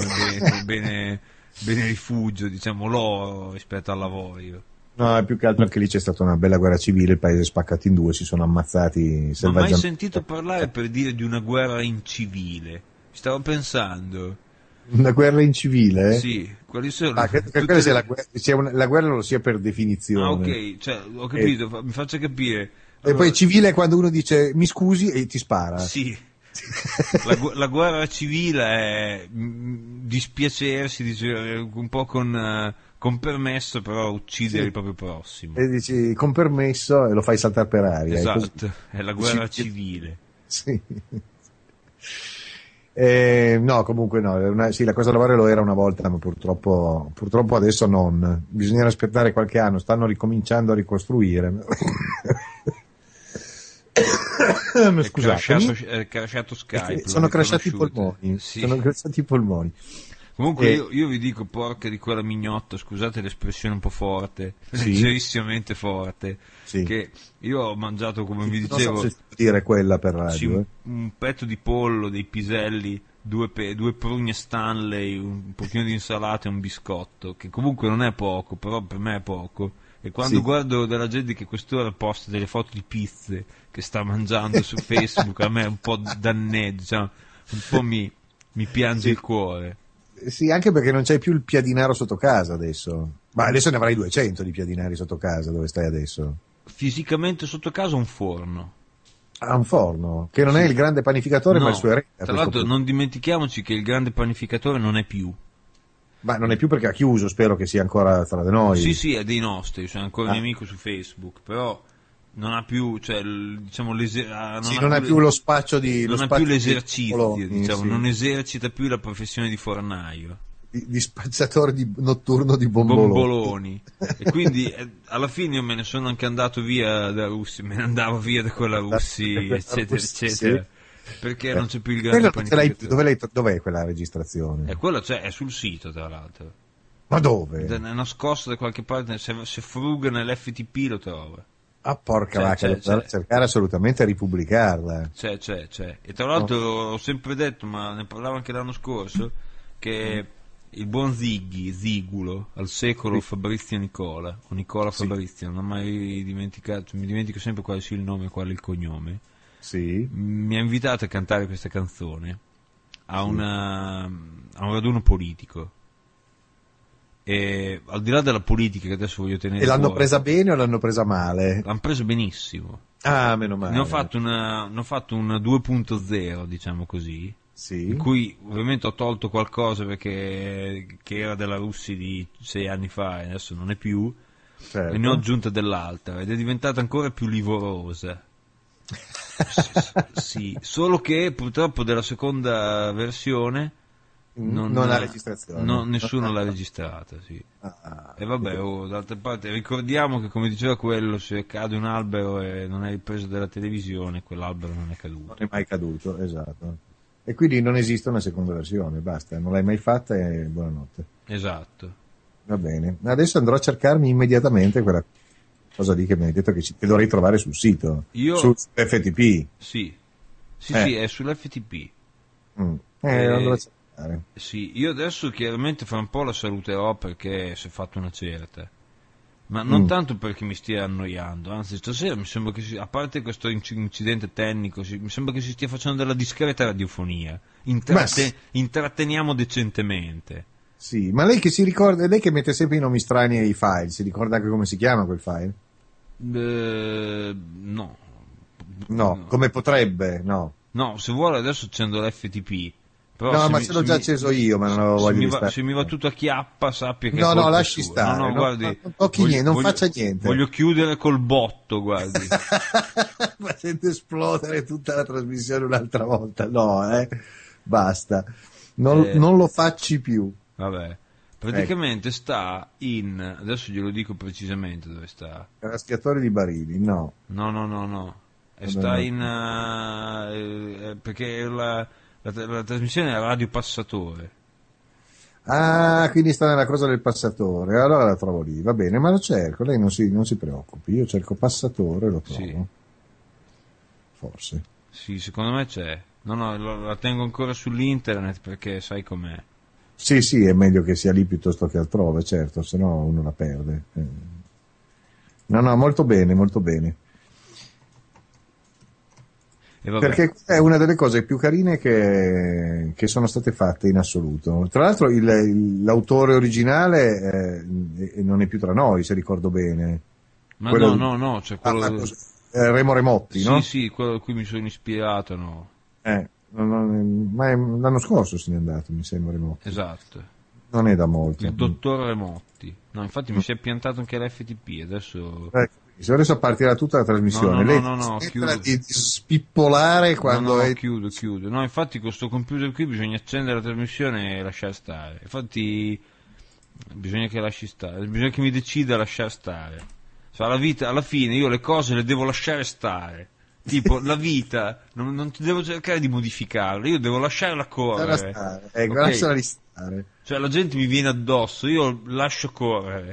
bene rifugio, diciamo, l'oro rispetto all'avorio.
No, più che altro anche lì c'è stata una bella guerra civile, il paese è spaccato in due, si sono ammazzati selvaggiamente.
Ma mai sentito parlare, per dire, di una guerra in civile? Stavo pensando.
Una guerra in civile?
Sì, quali sono?
Credo sia la guerra lo sia per definizione.
Ah, ok, cioè, ho capito, mi faccia capire.
E poi civile è quando uno dice mi scusi e ti spara.
Sì. La guerra civile è dispiacersi, un po' con permesso, però uccidere il proprio prossimo.
E dici con permesso e lo fai saltare per aria.
Esatto, è la guerra civile.
Sì. No, comunque no, sì, la cosa lavoro lo era una volta, ma purtroppo adesso non. Bisognerà aspettare qualche anno, stanno ricominciando a ricostruire. Scusate,
è crashato Skype.
Sono crashati i polmoni.
Sì.
Sono crashati i polmoni.
Comunque io vi dico, porca di quella mignotta, scusate l'espressione un po' forte, leggerissimamente forte, che io ho mangiato, come vi dicevo,
non so se dire quella per radio,
sì, un petto di pollo, dei piselli, due prugne Stanley, un pochino di insalata e un biscotto, che comunque non è poco, però per me è poco. E quando guardo della gente che quest'ora posta delle foto di pizze che sta mangiando su Facebook, a me un po' danneggia, un po' mi piange il cuore.
Sì, anche perché non c'hai più il piadinaro sotto casa adesso. Ma adesso ne avrai 200 di piadinari sotto casa, dove stai adesso?
Fisicamente sotto casa un forno.
Ah, un forno, che non è il grande panificatore, ma il suo erede.
Tra l'altro non dimentichiamoci che il grande panificatore non è più.
Ma non è più perché ha chiuso, spero che sia ancora tra di noi.
Sì, è dei nostri, c'è ancora un amico su Facebook, però non ha più, cioè, diciamo,
non ha più lo spaccio di...
Non ha più l'esercizio, diciamo, non esercita più la professione di fornaio.
Di spacciatore notturno di bomboloni.
E quindi alla fine io me ne sono anche andato via da Russia, me ne andavo via da quella Russia, eccetera.
Sì.
Perché non c'è più il grande panificatore.
Dov'è quella registrazione?
E quella è sul sito, tra l'altro.
Ma dove?
È nascosto da qualche parte, se fruga nell'FTP lo trova.
Ah, porca vacca, devo cercare assolutamente a ripubblicarla.
C'è. E tra l'altro ho sempre detto, ma ne parlavo anche l'anno scorso, che il buon Zigulo, al secolo Fabrizio Nicola, o Nicola Fabrizio, non ho mai dimenticato, mi dimentico sempre quale sia il nome e quale il cognome.
Sì.
Mi ha invitato a cantare questa canzone a un raduno politico. E al di là della politica che adesso voglio tenere.
E l'hanno presa bene o l'hanno presa male?
L'hanno presa benissimo.
Ah, meno male.
Ne ho fatto una 2.0, diciamo così.
Sì.
In cui ovviamente ho tolto qualcosa perché che era della Russia di 6 anni fa e adesso non è più.
Certo.
E ne ho aggiunta dell'altra ed è diventata ancora più livorosa. Sì, solo che purtroppo della seconda versione
non ha registrazione.
Nessuno l'ha registrata, sì. E vabbè, d'altra parte ricordiamo che, come diceva quello, se cade un albero e non è ripreso dalla televisione, quell'albero non è caduto.
Non è mai caduto, esatto. E quindi non esiste una seconda versione, basta, non l'hai mai fatta e buonanotte.
Esatto.
Va bene, adesso andrò a cercarmi immediatamente quella cosa lì che mi hai detto che dovrei trovare sul sito, sul FTP.
Sì, è sull'FTP.
Andrò a cercare.
Sì, io adesso chiaramente fra un po' la saluterò perché si è fatta una certa. Ma non tanto perché mi stia annoiando, anzi stasera mi sembra che a parte questo incidente tecnico, mi sembra che si stia facendo della discreta radiofonia. Intratteniamo decentemente.
Sì, ma lei che si ricorda, lei che mette sempre i nomi strani ai file, si ricorda anche come si chiama quel file?
No.
No, come potrebbe, no.
No, se vuole adesso accendo l'FTP. Però
no, ma se l'ho già acceso io, ma non avevo voglia di stare.
Se mi va tutto a chiappa, sappia che
no, lasci
sua.
stare.
No, guardi,
non tocchi niente, non faccia niente.
Voglio chiudere col botto, guardi.
Facendo esplodere tutta la trasmissione un'altra volta. No, basta. Non lo facci più.
Vabbè. Praticamente sta in... Adesso glielo dico precisamente dove sta.
Raschiatore di barili, no.
No. Sta in... perché la trasmissione è a radio passatore.
Ah, quindi sta nella cosa del passatore. Allora la trovo lì, va bene, ma lo cerco. Lei non si preoccupi. Io cerco passatore e lo trovo.
Sì.
Forse.
Sì, secondo me c'è. No, la tengo ancora sull'internet perché sai com'è.
Sì, è meglio che sia lì piuttosto che altrove, certo, se no uno la perde. No, molto bene, molto bene. Perché è una delle cose più carine che sono state fatte in assoluto. Tra l'altro l'autore originale non è più tra noi, se ricordo bene.
Ma no, c'è quello...
Remo Remotti, no?
Sì, quello a cui mi sono ispirato, no.
Ma l'anno scorso se n'è andato, mi sembra, Remotti.
Esatto.
Non è da molto.
Il dottor Remotti. No, infatti mi si è piantato anche l'FTP, adesso...
Se adesso partirà tutta la trasmissione.
No, chiudo.
Di spippolare quando
chiudo. No, infatti con questo computer qui bisogna accendere la trasmissione e lasciare stare. Infatti bisogna che lasci stare, bisogna che mi decida a lasciare stare. Cioè, la vita, alla fine io le cose le devo lasciare stare. Tipo, la vita non devo cercare di modificarla, io devo lasciarla correre.
Lasciala stare.
Cioè, la gente mi viene addosso, io lascio correre.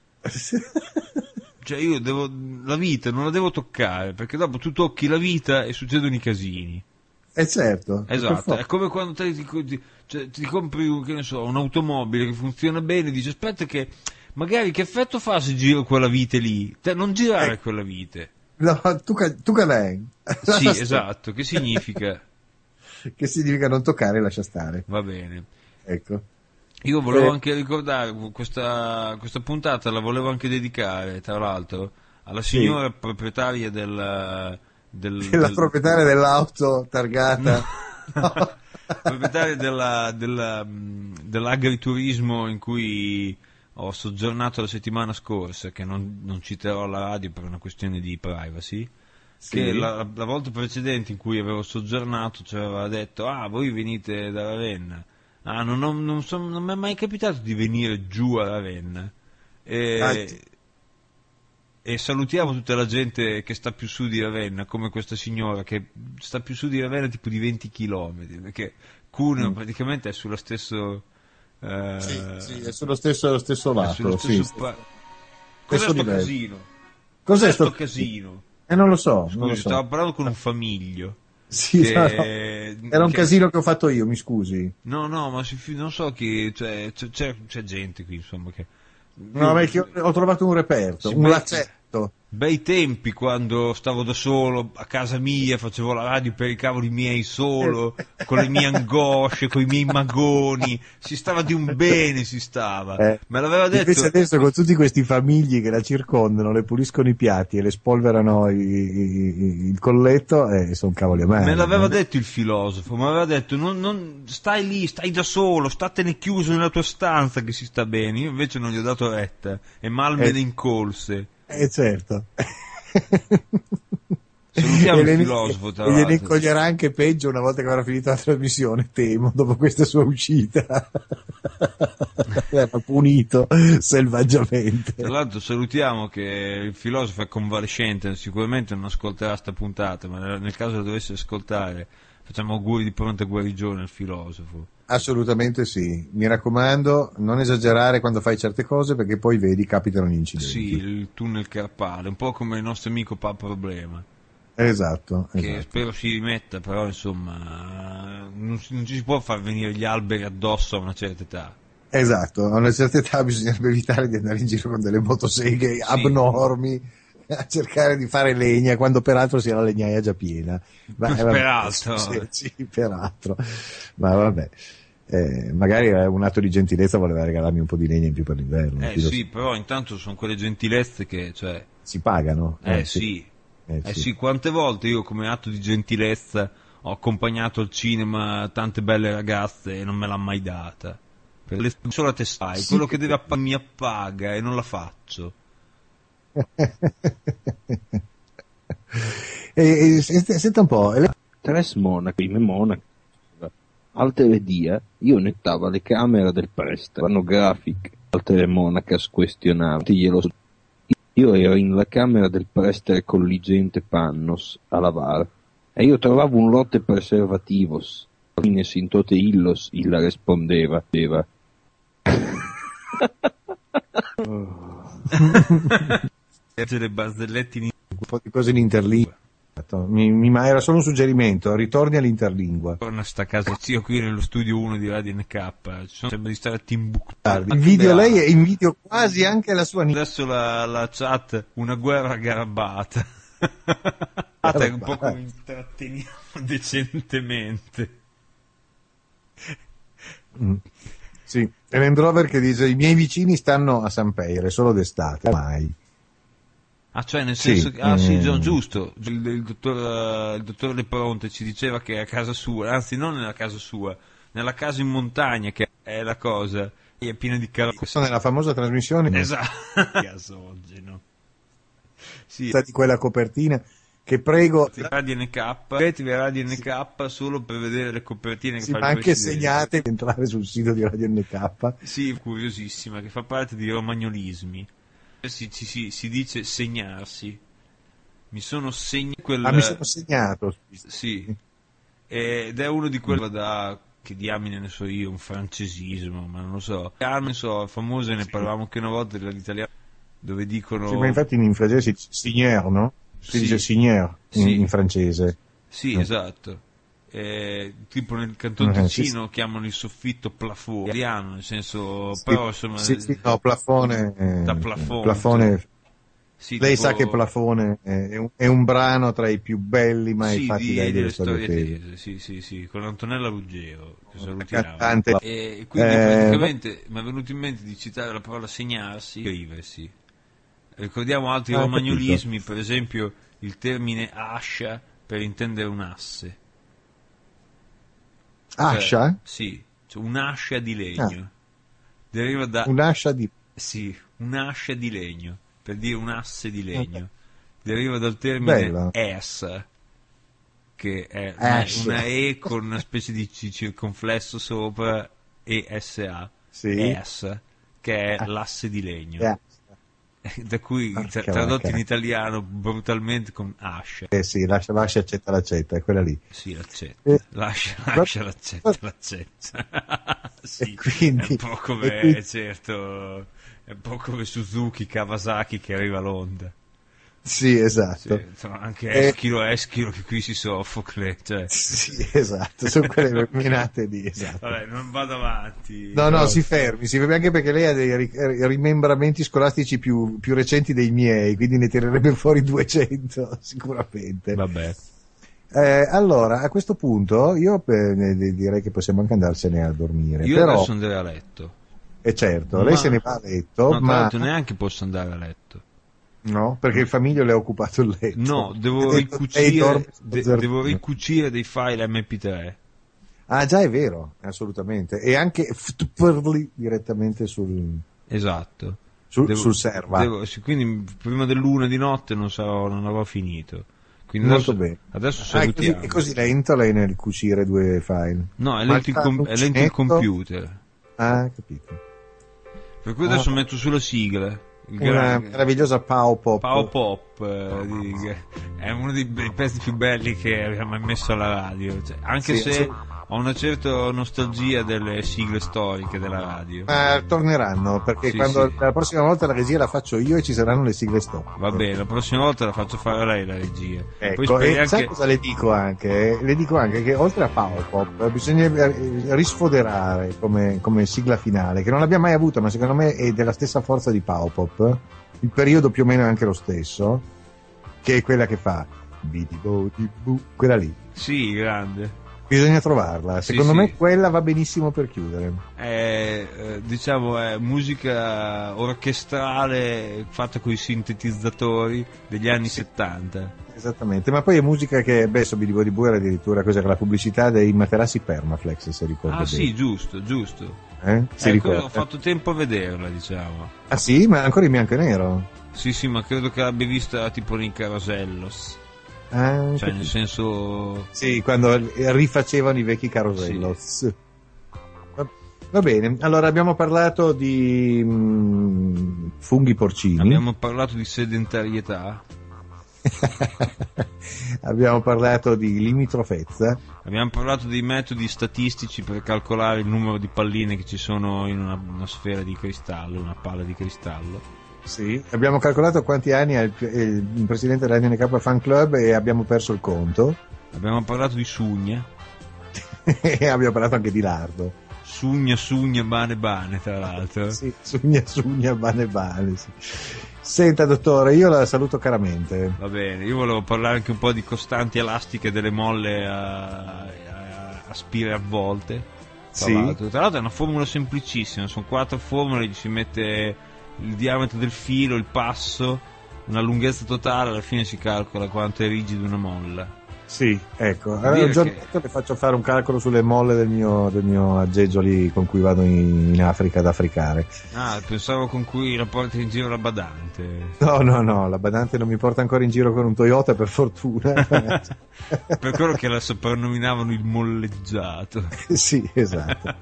Cioè, la vita non la devo toccare, perché dopo tu tocchi la vita e succedono i casini.
Certo.
Esatto, è come quando ti compri, che ne so, un'automobile che funziona bene, dici aspetta che magari che effetto fa se giro quella vite lì? Non girare quella vite.
No, tu lei.
Sì, esatto, che significa?
Che significa non toccare e lascia stare.
Va bene.
Ecco.
Io volevo anche ricordare, questa puntata la volevo anche dedicare, tra l'altro, alla signora proprietaria della
proprietaria dell'auto targata.
No. Proprietaria dell'agriturismo in cui ho soggiornato la settimana scorsa, che non citerò alla radio per una questione di privacy. Sì. Che la volta precedente in cui avevo soggiornato ci aveva detto: voi venite da Ravenna. Non mi è mai capitato di venire giù a Ravenna. E salutiamo tutta la gente che sta più su di Ravenna, come questa signora che sta più su di Ravenna tipo di 20 chilometri, perché Cuneo praticamente è sullo stesso...
sì, è sullo stesso lato.
Cos'è sto casino?
Cos'è sto casino? Non lo so.
Scusi, stavo parlando con un famiglio.
Sì, era un casino che ho fatto io, mi scusi.
No, ma non so chi, c'è gente qui, insomma, che...
No, perché ho trovato un reperto, un laccetto.
Bei tempi quando stavo da solo a casa mia, facevo la radio per i cavoli miei solo, con le mie angosce, con i miei magoni, si stava di un bene, si stava. Me l'aveva detto.
Invece adesso con tutti questi famigli che la circondano, le puliscono i piatti e le spolverano il colletto, sono cavoli a me.
Me l'aveva detto il filosofo, mi aveva detto non stai lì, stai da solo, statene chiuso nella tua stanza che si sta bene. Io invece non gli ho dato retta e mal me ne incolse.
Certo.
Salutiamo il filosofo, tra
l'altro. E gliene
l'altro.
coglierà anche peggio una volta che avrà finito la trasmissione, temo, dopo questa sua uscita. Verrà punito selvaggiamente.
Tra l'altro salutiamo che il filosofo è convalescente, sicuramente non ascolterà sta puntata, ma nel caso lo dovesse ascoltare facciamo auguri di pronta guarigione al filosofo.
Assolutamente sì, mi raccomando, non esagerare quando fai certe cose perché poi vedi capitano gli incidenti.
Sì, il tunnel carpale, un po' come il nostro amico Papa Problema.
Esatto.
Che spero si rimetta, però insomma non ci si può far venire gli alberi addosso a una certa età.
Esatto, a una certa età bisognerebbe evitare di andare in giro con delle motoseghe abnormi a cercare di fare legna quando peraltro sia la legnaia già piena.
Peraltro.
Sì, peraltro. Ma vabbè. Magari un atto di gentilezza voleva regalarmi un po' di legna in più per l'inverno.
Sì, però intanto sono quelle gentilezze che cioè
si pagano.
Sì. Sì, quante volte io come atto di gentilezza ho accompagnato al cinema tante belle ragazze e non me l'ha mai data. Per le solo te sai, sì, quello che deve mi appaga e non la faccio.
Senta un po',
Tres monache, prime monache, altre dia, io nettava le camere del preste, panografiche, altre monacas questionavano, io ero in la camera del prestere colligente Pannos a lavare, e io trovavo un lotte preservativos, fine sintote illos, illa rispondeva,
le barzellette
un po' di cose in interlingua. Ma era solo un suggerimento, ritorni all'interlingua.
Torna sta casa zio qui nello studio 1 di Radio NK, sembra di stare a Timbuktu.
Invidio lei e invidio quasi anche la sua
adesso la chat, una guerra garabata. È un po' come intratteniamo decentemente.
Sì, e Land Rover che dice i miei vicini stanno a San Peire solo d'estate, mai.
Ah, cioè nel senso che sì, giusto, il dottor Lepronte ci diceva che è a casa sua, anzi non nella casa sua, nella casa in montagna che è la cosa, e è piena di
Questa nella famosa trasmissione
gasogeno. Sì,
di quella copertina che prego
Radio NK solo per vedere le copertine che
sì,
fa il
ma anche
presidente.
segnate entrare sul sito di Radio NK.
Sì, curiosissima, che fa parte di romagnolismi. Si dice segnarsi. Mi sono segnato
mi sono segnato.
Sì. Ed è uno di quelli che diamine ne so io, un francesismo, ma non lo so. Famose, ne parlavamo anche una volta dell'italiano, dove dicono...
Sì, ma infatti in francese si dice signor, no? Si dice signor in francese.
Sì, esatto. Tipo nel Canton Ticino chiamano il soffitto plafond, italiano, nel senso, però insomma...
no, plafone...
da plafond.
Plafone...
Sì,
lei
tipo...
sa che Plafone è un brano tra i più belli mai fatti delle storie tese.
Sì, con Antonella Ruggero, che salutiamo. E quindi praticamente mi è venuto in mente di citare la parola segnarsi, scriversi. Ricordiamo altri romagnolismi, per esempio il termine ascia per intendere un asse.
Ascia?
Sì, cioè un'ascia di legno. Deriva da...
Un'ascia di...
Sì, un'ascia di legno, per dire un asse di legno. Deriva dal termine es, che è una E con una specie di circonflesso sopra, ESA, es, che è l'asse di legno. Da cui tradotto in italiano brutalmente con ascia.
Sì, lascia accetta l'accetta, è quella lì.
Sì, l'accetta. Lascia l'accetta. Sì, quindi, è un po' come certo, è un po' come Suzuki, Kawasaki che arriva a Londra.
Sì, esatto.
Sì, insomma, anche Eschilo che qui si soffocle, cioè.
Sì, esatto, sono quelle menate di, esatto.
Vabbè, non vado avanti.
No, si fermi anche perché lei ha dei rimembramenti scolastici più recenti dei miei, quindi ne tirerebbe fuori 200 sicuramente.
Vabbè.
Allora, a questo punto io direi che possiamo anche andarsene a dormire.
Io
però,
adesso andrei a letto.
Certo, lei se ne va a letto,
ma tra l'altro neanche posso andare a letto.
No, perché il famiglio le ha occupato il letto.
No, devo ricucire dei file MP3.
Ah, già, è vero, assolutamente. E anche ftprli direttamente sul...
Esatto.
Sul server.
Quindi prima dell'1 di notte non avrò finito. Quindi
molto bene.
Adesso salutiamo.
È così lento lei nel cucire 2 file?
No, è lento il computer.
Ah, capito.
Per cui adesso metto sulla sigla.
Una meravigliosa Pow Pop.
Pow Pop è uno dei pezzi più belli che abbiamo mai messo alla radio. Cioè, anche se ho una certa nostalgia delle sigle storiche della radio.
Torneranno, perché la prossima volta la regia la faccio io e ci saranno le sigle storiche.
Va bene, la prossima volta la faccio fare a lei la regia.
Ecco, e sai cosa le dico anche? Le dico anche che oltre a Pow Pop bisogna risfoderare come sigla finale, che non l'abbiamo mai avuta, ma secondo me è della stessa forza di Pow Pop. Il periodo più o meno è anche lo stesso, che è quella che fa quella lì.
Sì, grande.
Bisogna trovarla, secondo me quella va benissimo per chiudere.
Diciamo è musica orchestrale fatta con i sintetizzatori degli anni 70.
Esattamente, ma poi è musica che Sobby di Body era addirittura la pubblicità dei materassi Permaflex, se ricordo bene.
Sì, giusto. Ho fatto tempo a vederla, diciamo.
Ah sì? Ma ancora in bianco e nero?
Sì, ma credo che l'abbia vista tipo in Carosellos. Cioè nel senso
quando rifacevano i vecchi Carosellos. Va bene, allora abbiamo parlato di funghi porcini,
abbiamo parlato di sedentarietà,
abbiamo parlato di limitrofezza,
abbiamo parlato dei metodi statistici per calcolare il numero di palline che ci sono in una sfera di cristallo, una palla di cristallo.
Sì, abbiamo calcolato quanti anni ha il presidente dell'NK Fan Club e abbiamo perso il conto.
Abbiamo parlato di Sugna.
E abbiamo parlato anche di Lardo.
Sugna, bane, tra l'altro.
Sì, Sugna, bane, sì. Senta, dottore, io la saluto caramente.
Va bene, io volevo parlare anche un po' di costanti elastiche delle molle a spire avvolte. Tra l'altro è una formula semplicissima, sono 4 formule, ci si mette il diametro del filo, il passo, una lunghezza totale, alla fine si calcola quanto è rigido una molla.
Sì, ecco. Allora, un giorno le faccio fare un calcolo sulle molle del mio aggeggio lì con cui vado in Africa ad africare.
Pensavo con cui la porti in giro la badante.
No, la badante non mi porta ancora in giro con un Toyota, per fortuna.
Per quello che la soprannominavano il molleggiato.
Sì, esatto.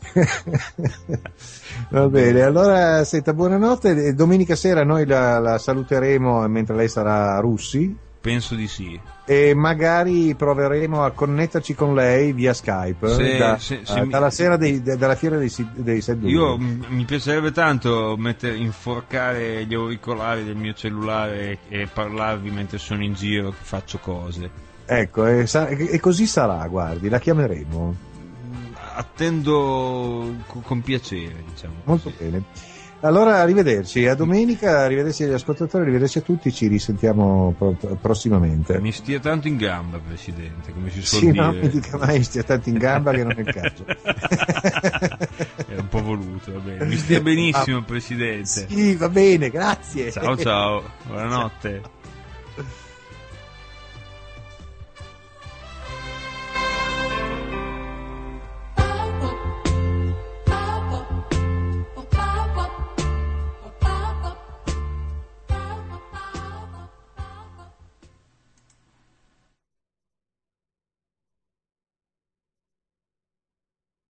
Va bene, allora senta, buonanotte. Domenica sera noi la saluteremo mentre lei sarà a Russi.
Penso di sì.
E magari proveremo a connetterci con lei via Skype dalla sera dalla fiera dei Sedui.
Io mi piacerebbe tanto inforcare gli auricolari del mio cellulare e parlarvi mentre sono in giro che faccio cose.
Ecco, e così sarà, guardi, la chiameremo.
Attendo con piacere, diciamo.
Molto bene. Allora, arrivederci, a domenica, arrivederci agli ascoltatori, arrivederci a tutti, ci risentiamo prossimamente.
Mi stia tanto in gamba, Presidente, come si suol dire.
Sì, non mi dica mai stia tanto in gamba che non è il caso.
È un po' voluto, va bene. Mi stia benissimo, Presidente.
Sì, va bene, grazie.
Ciao, buonanotte.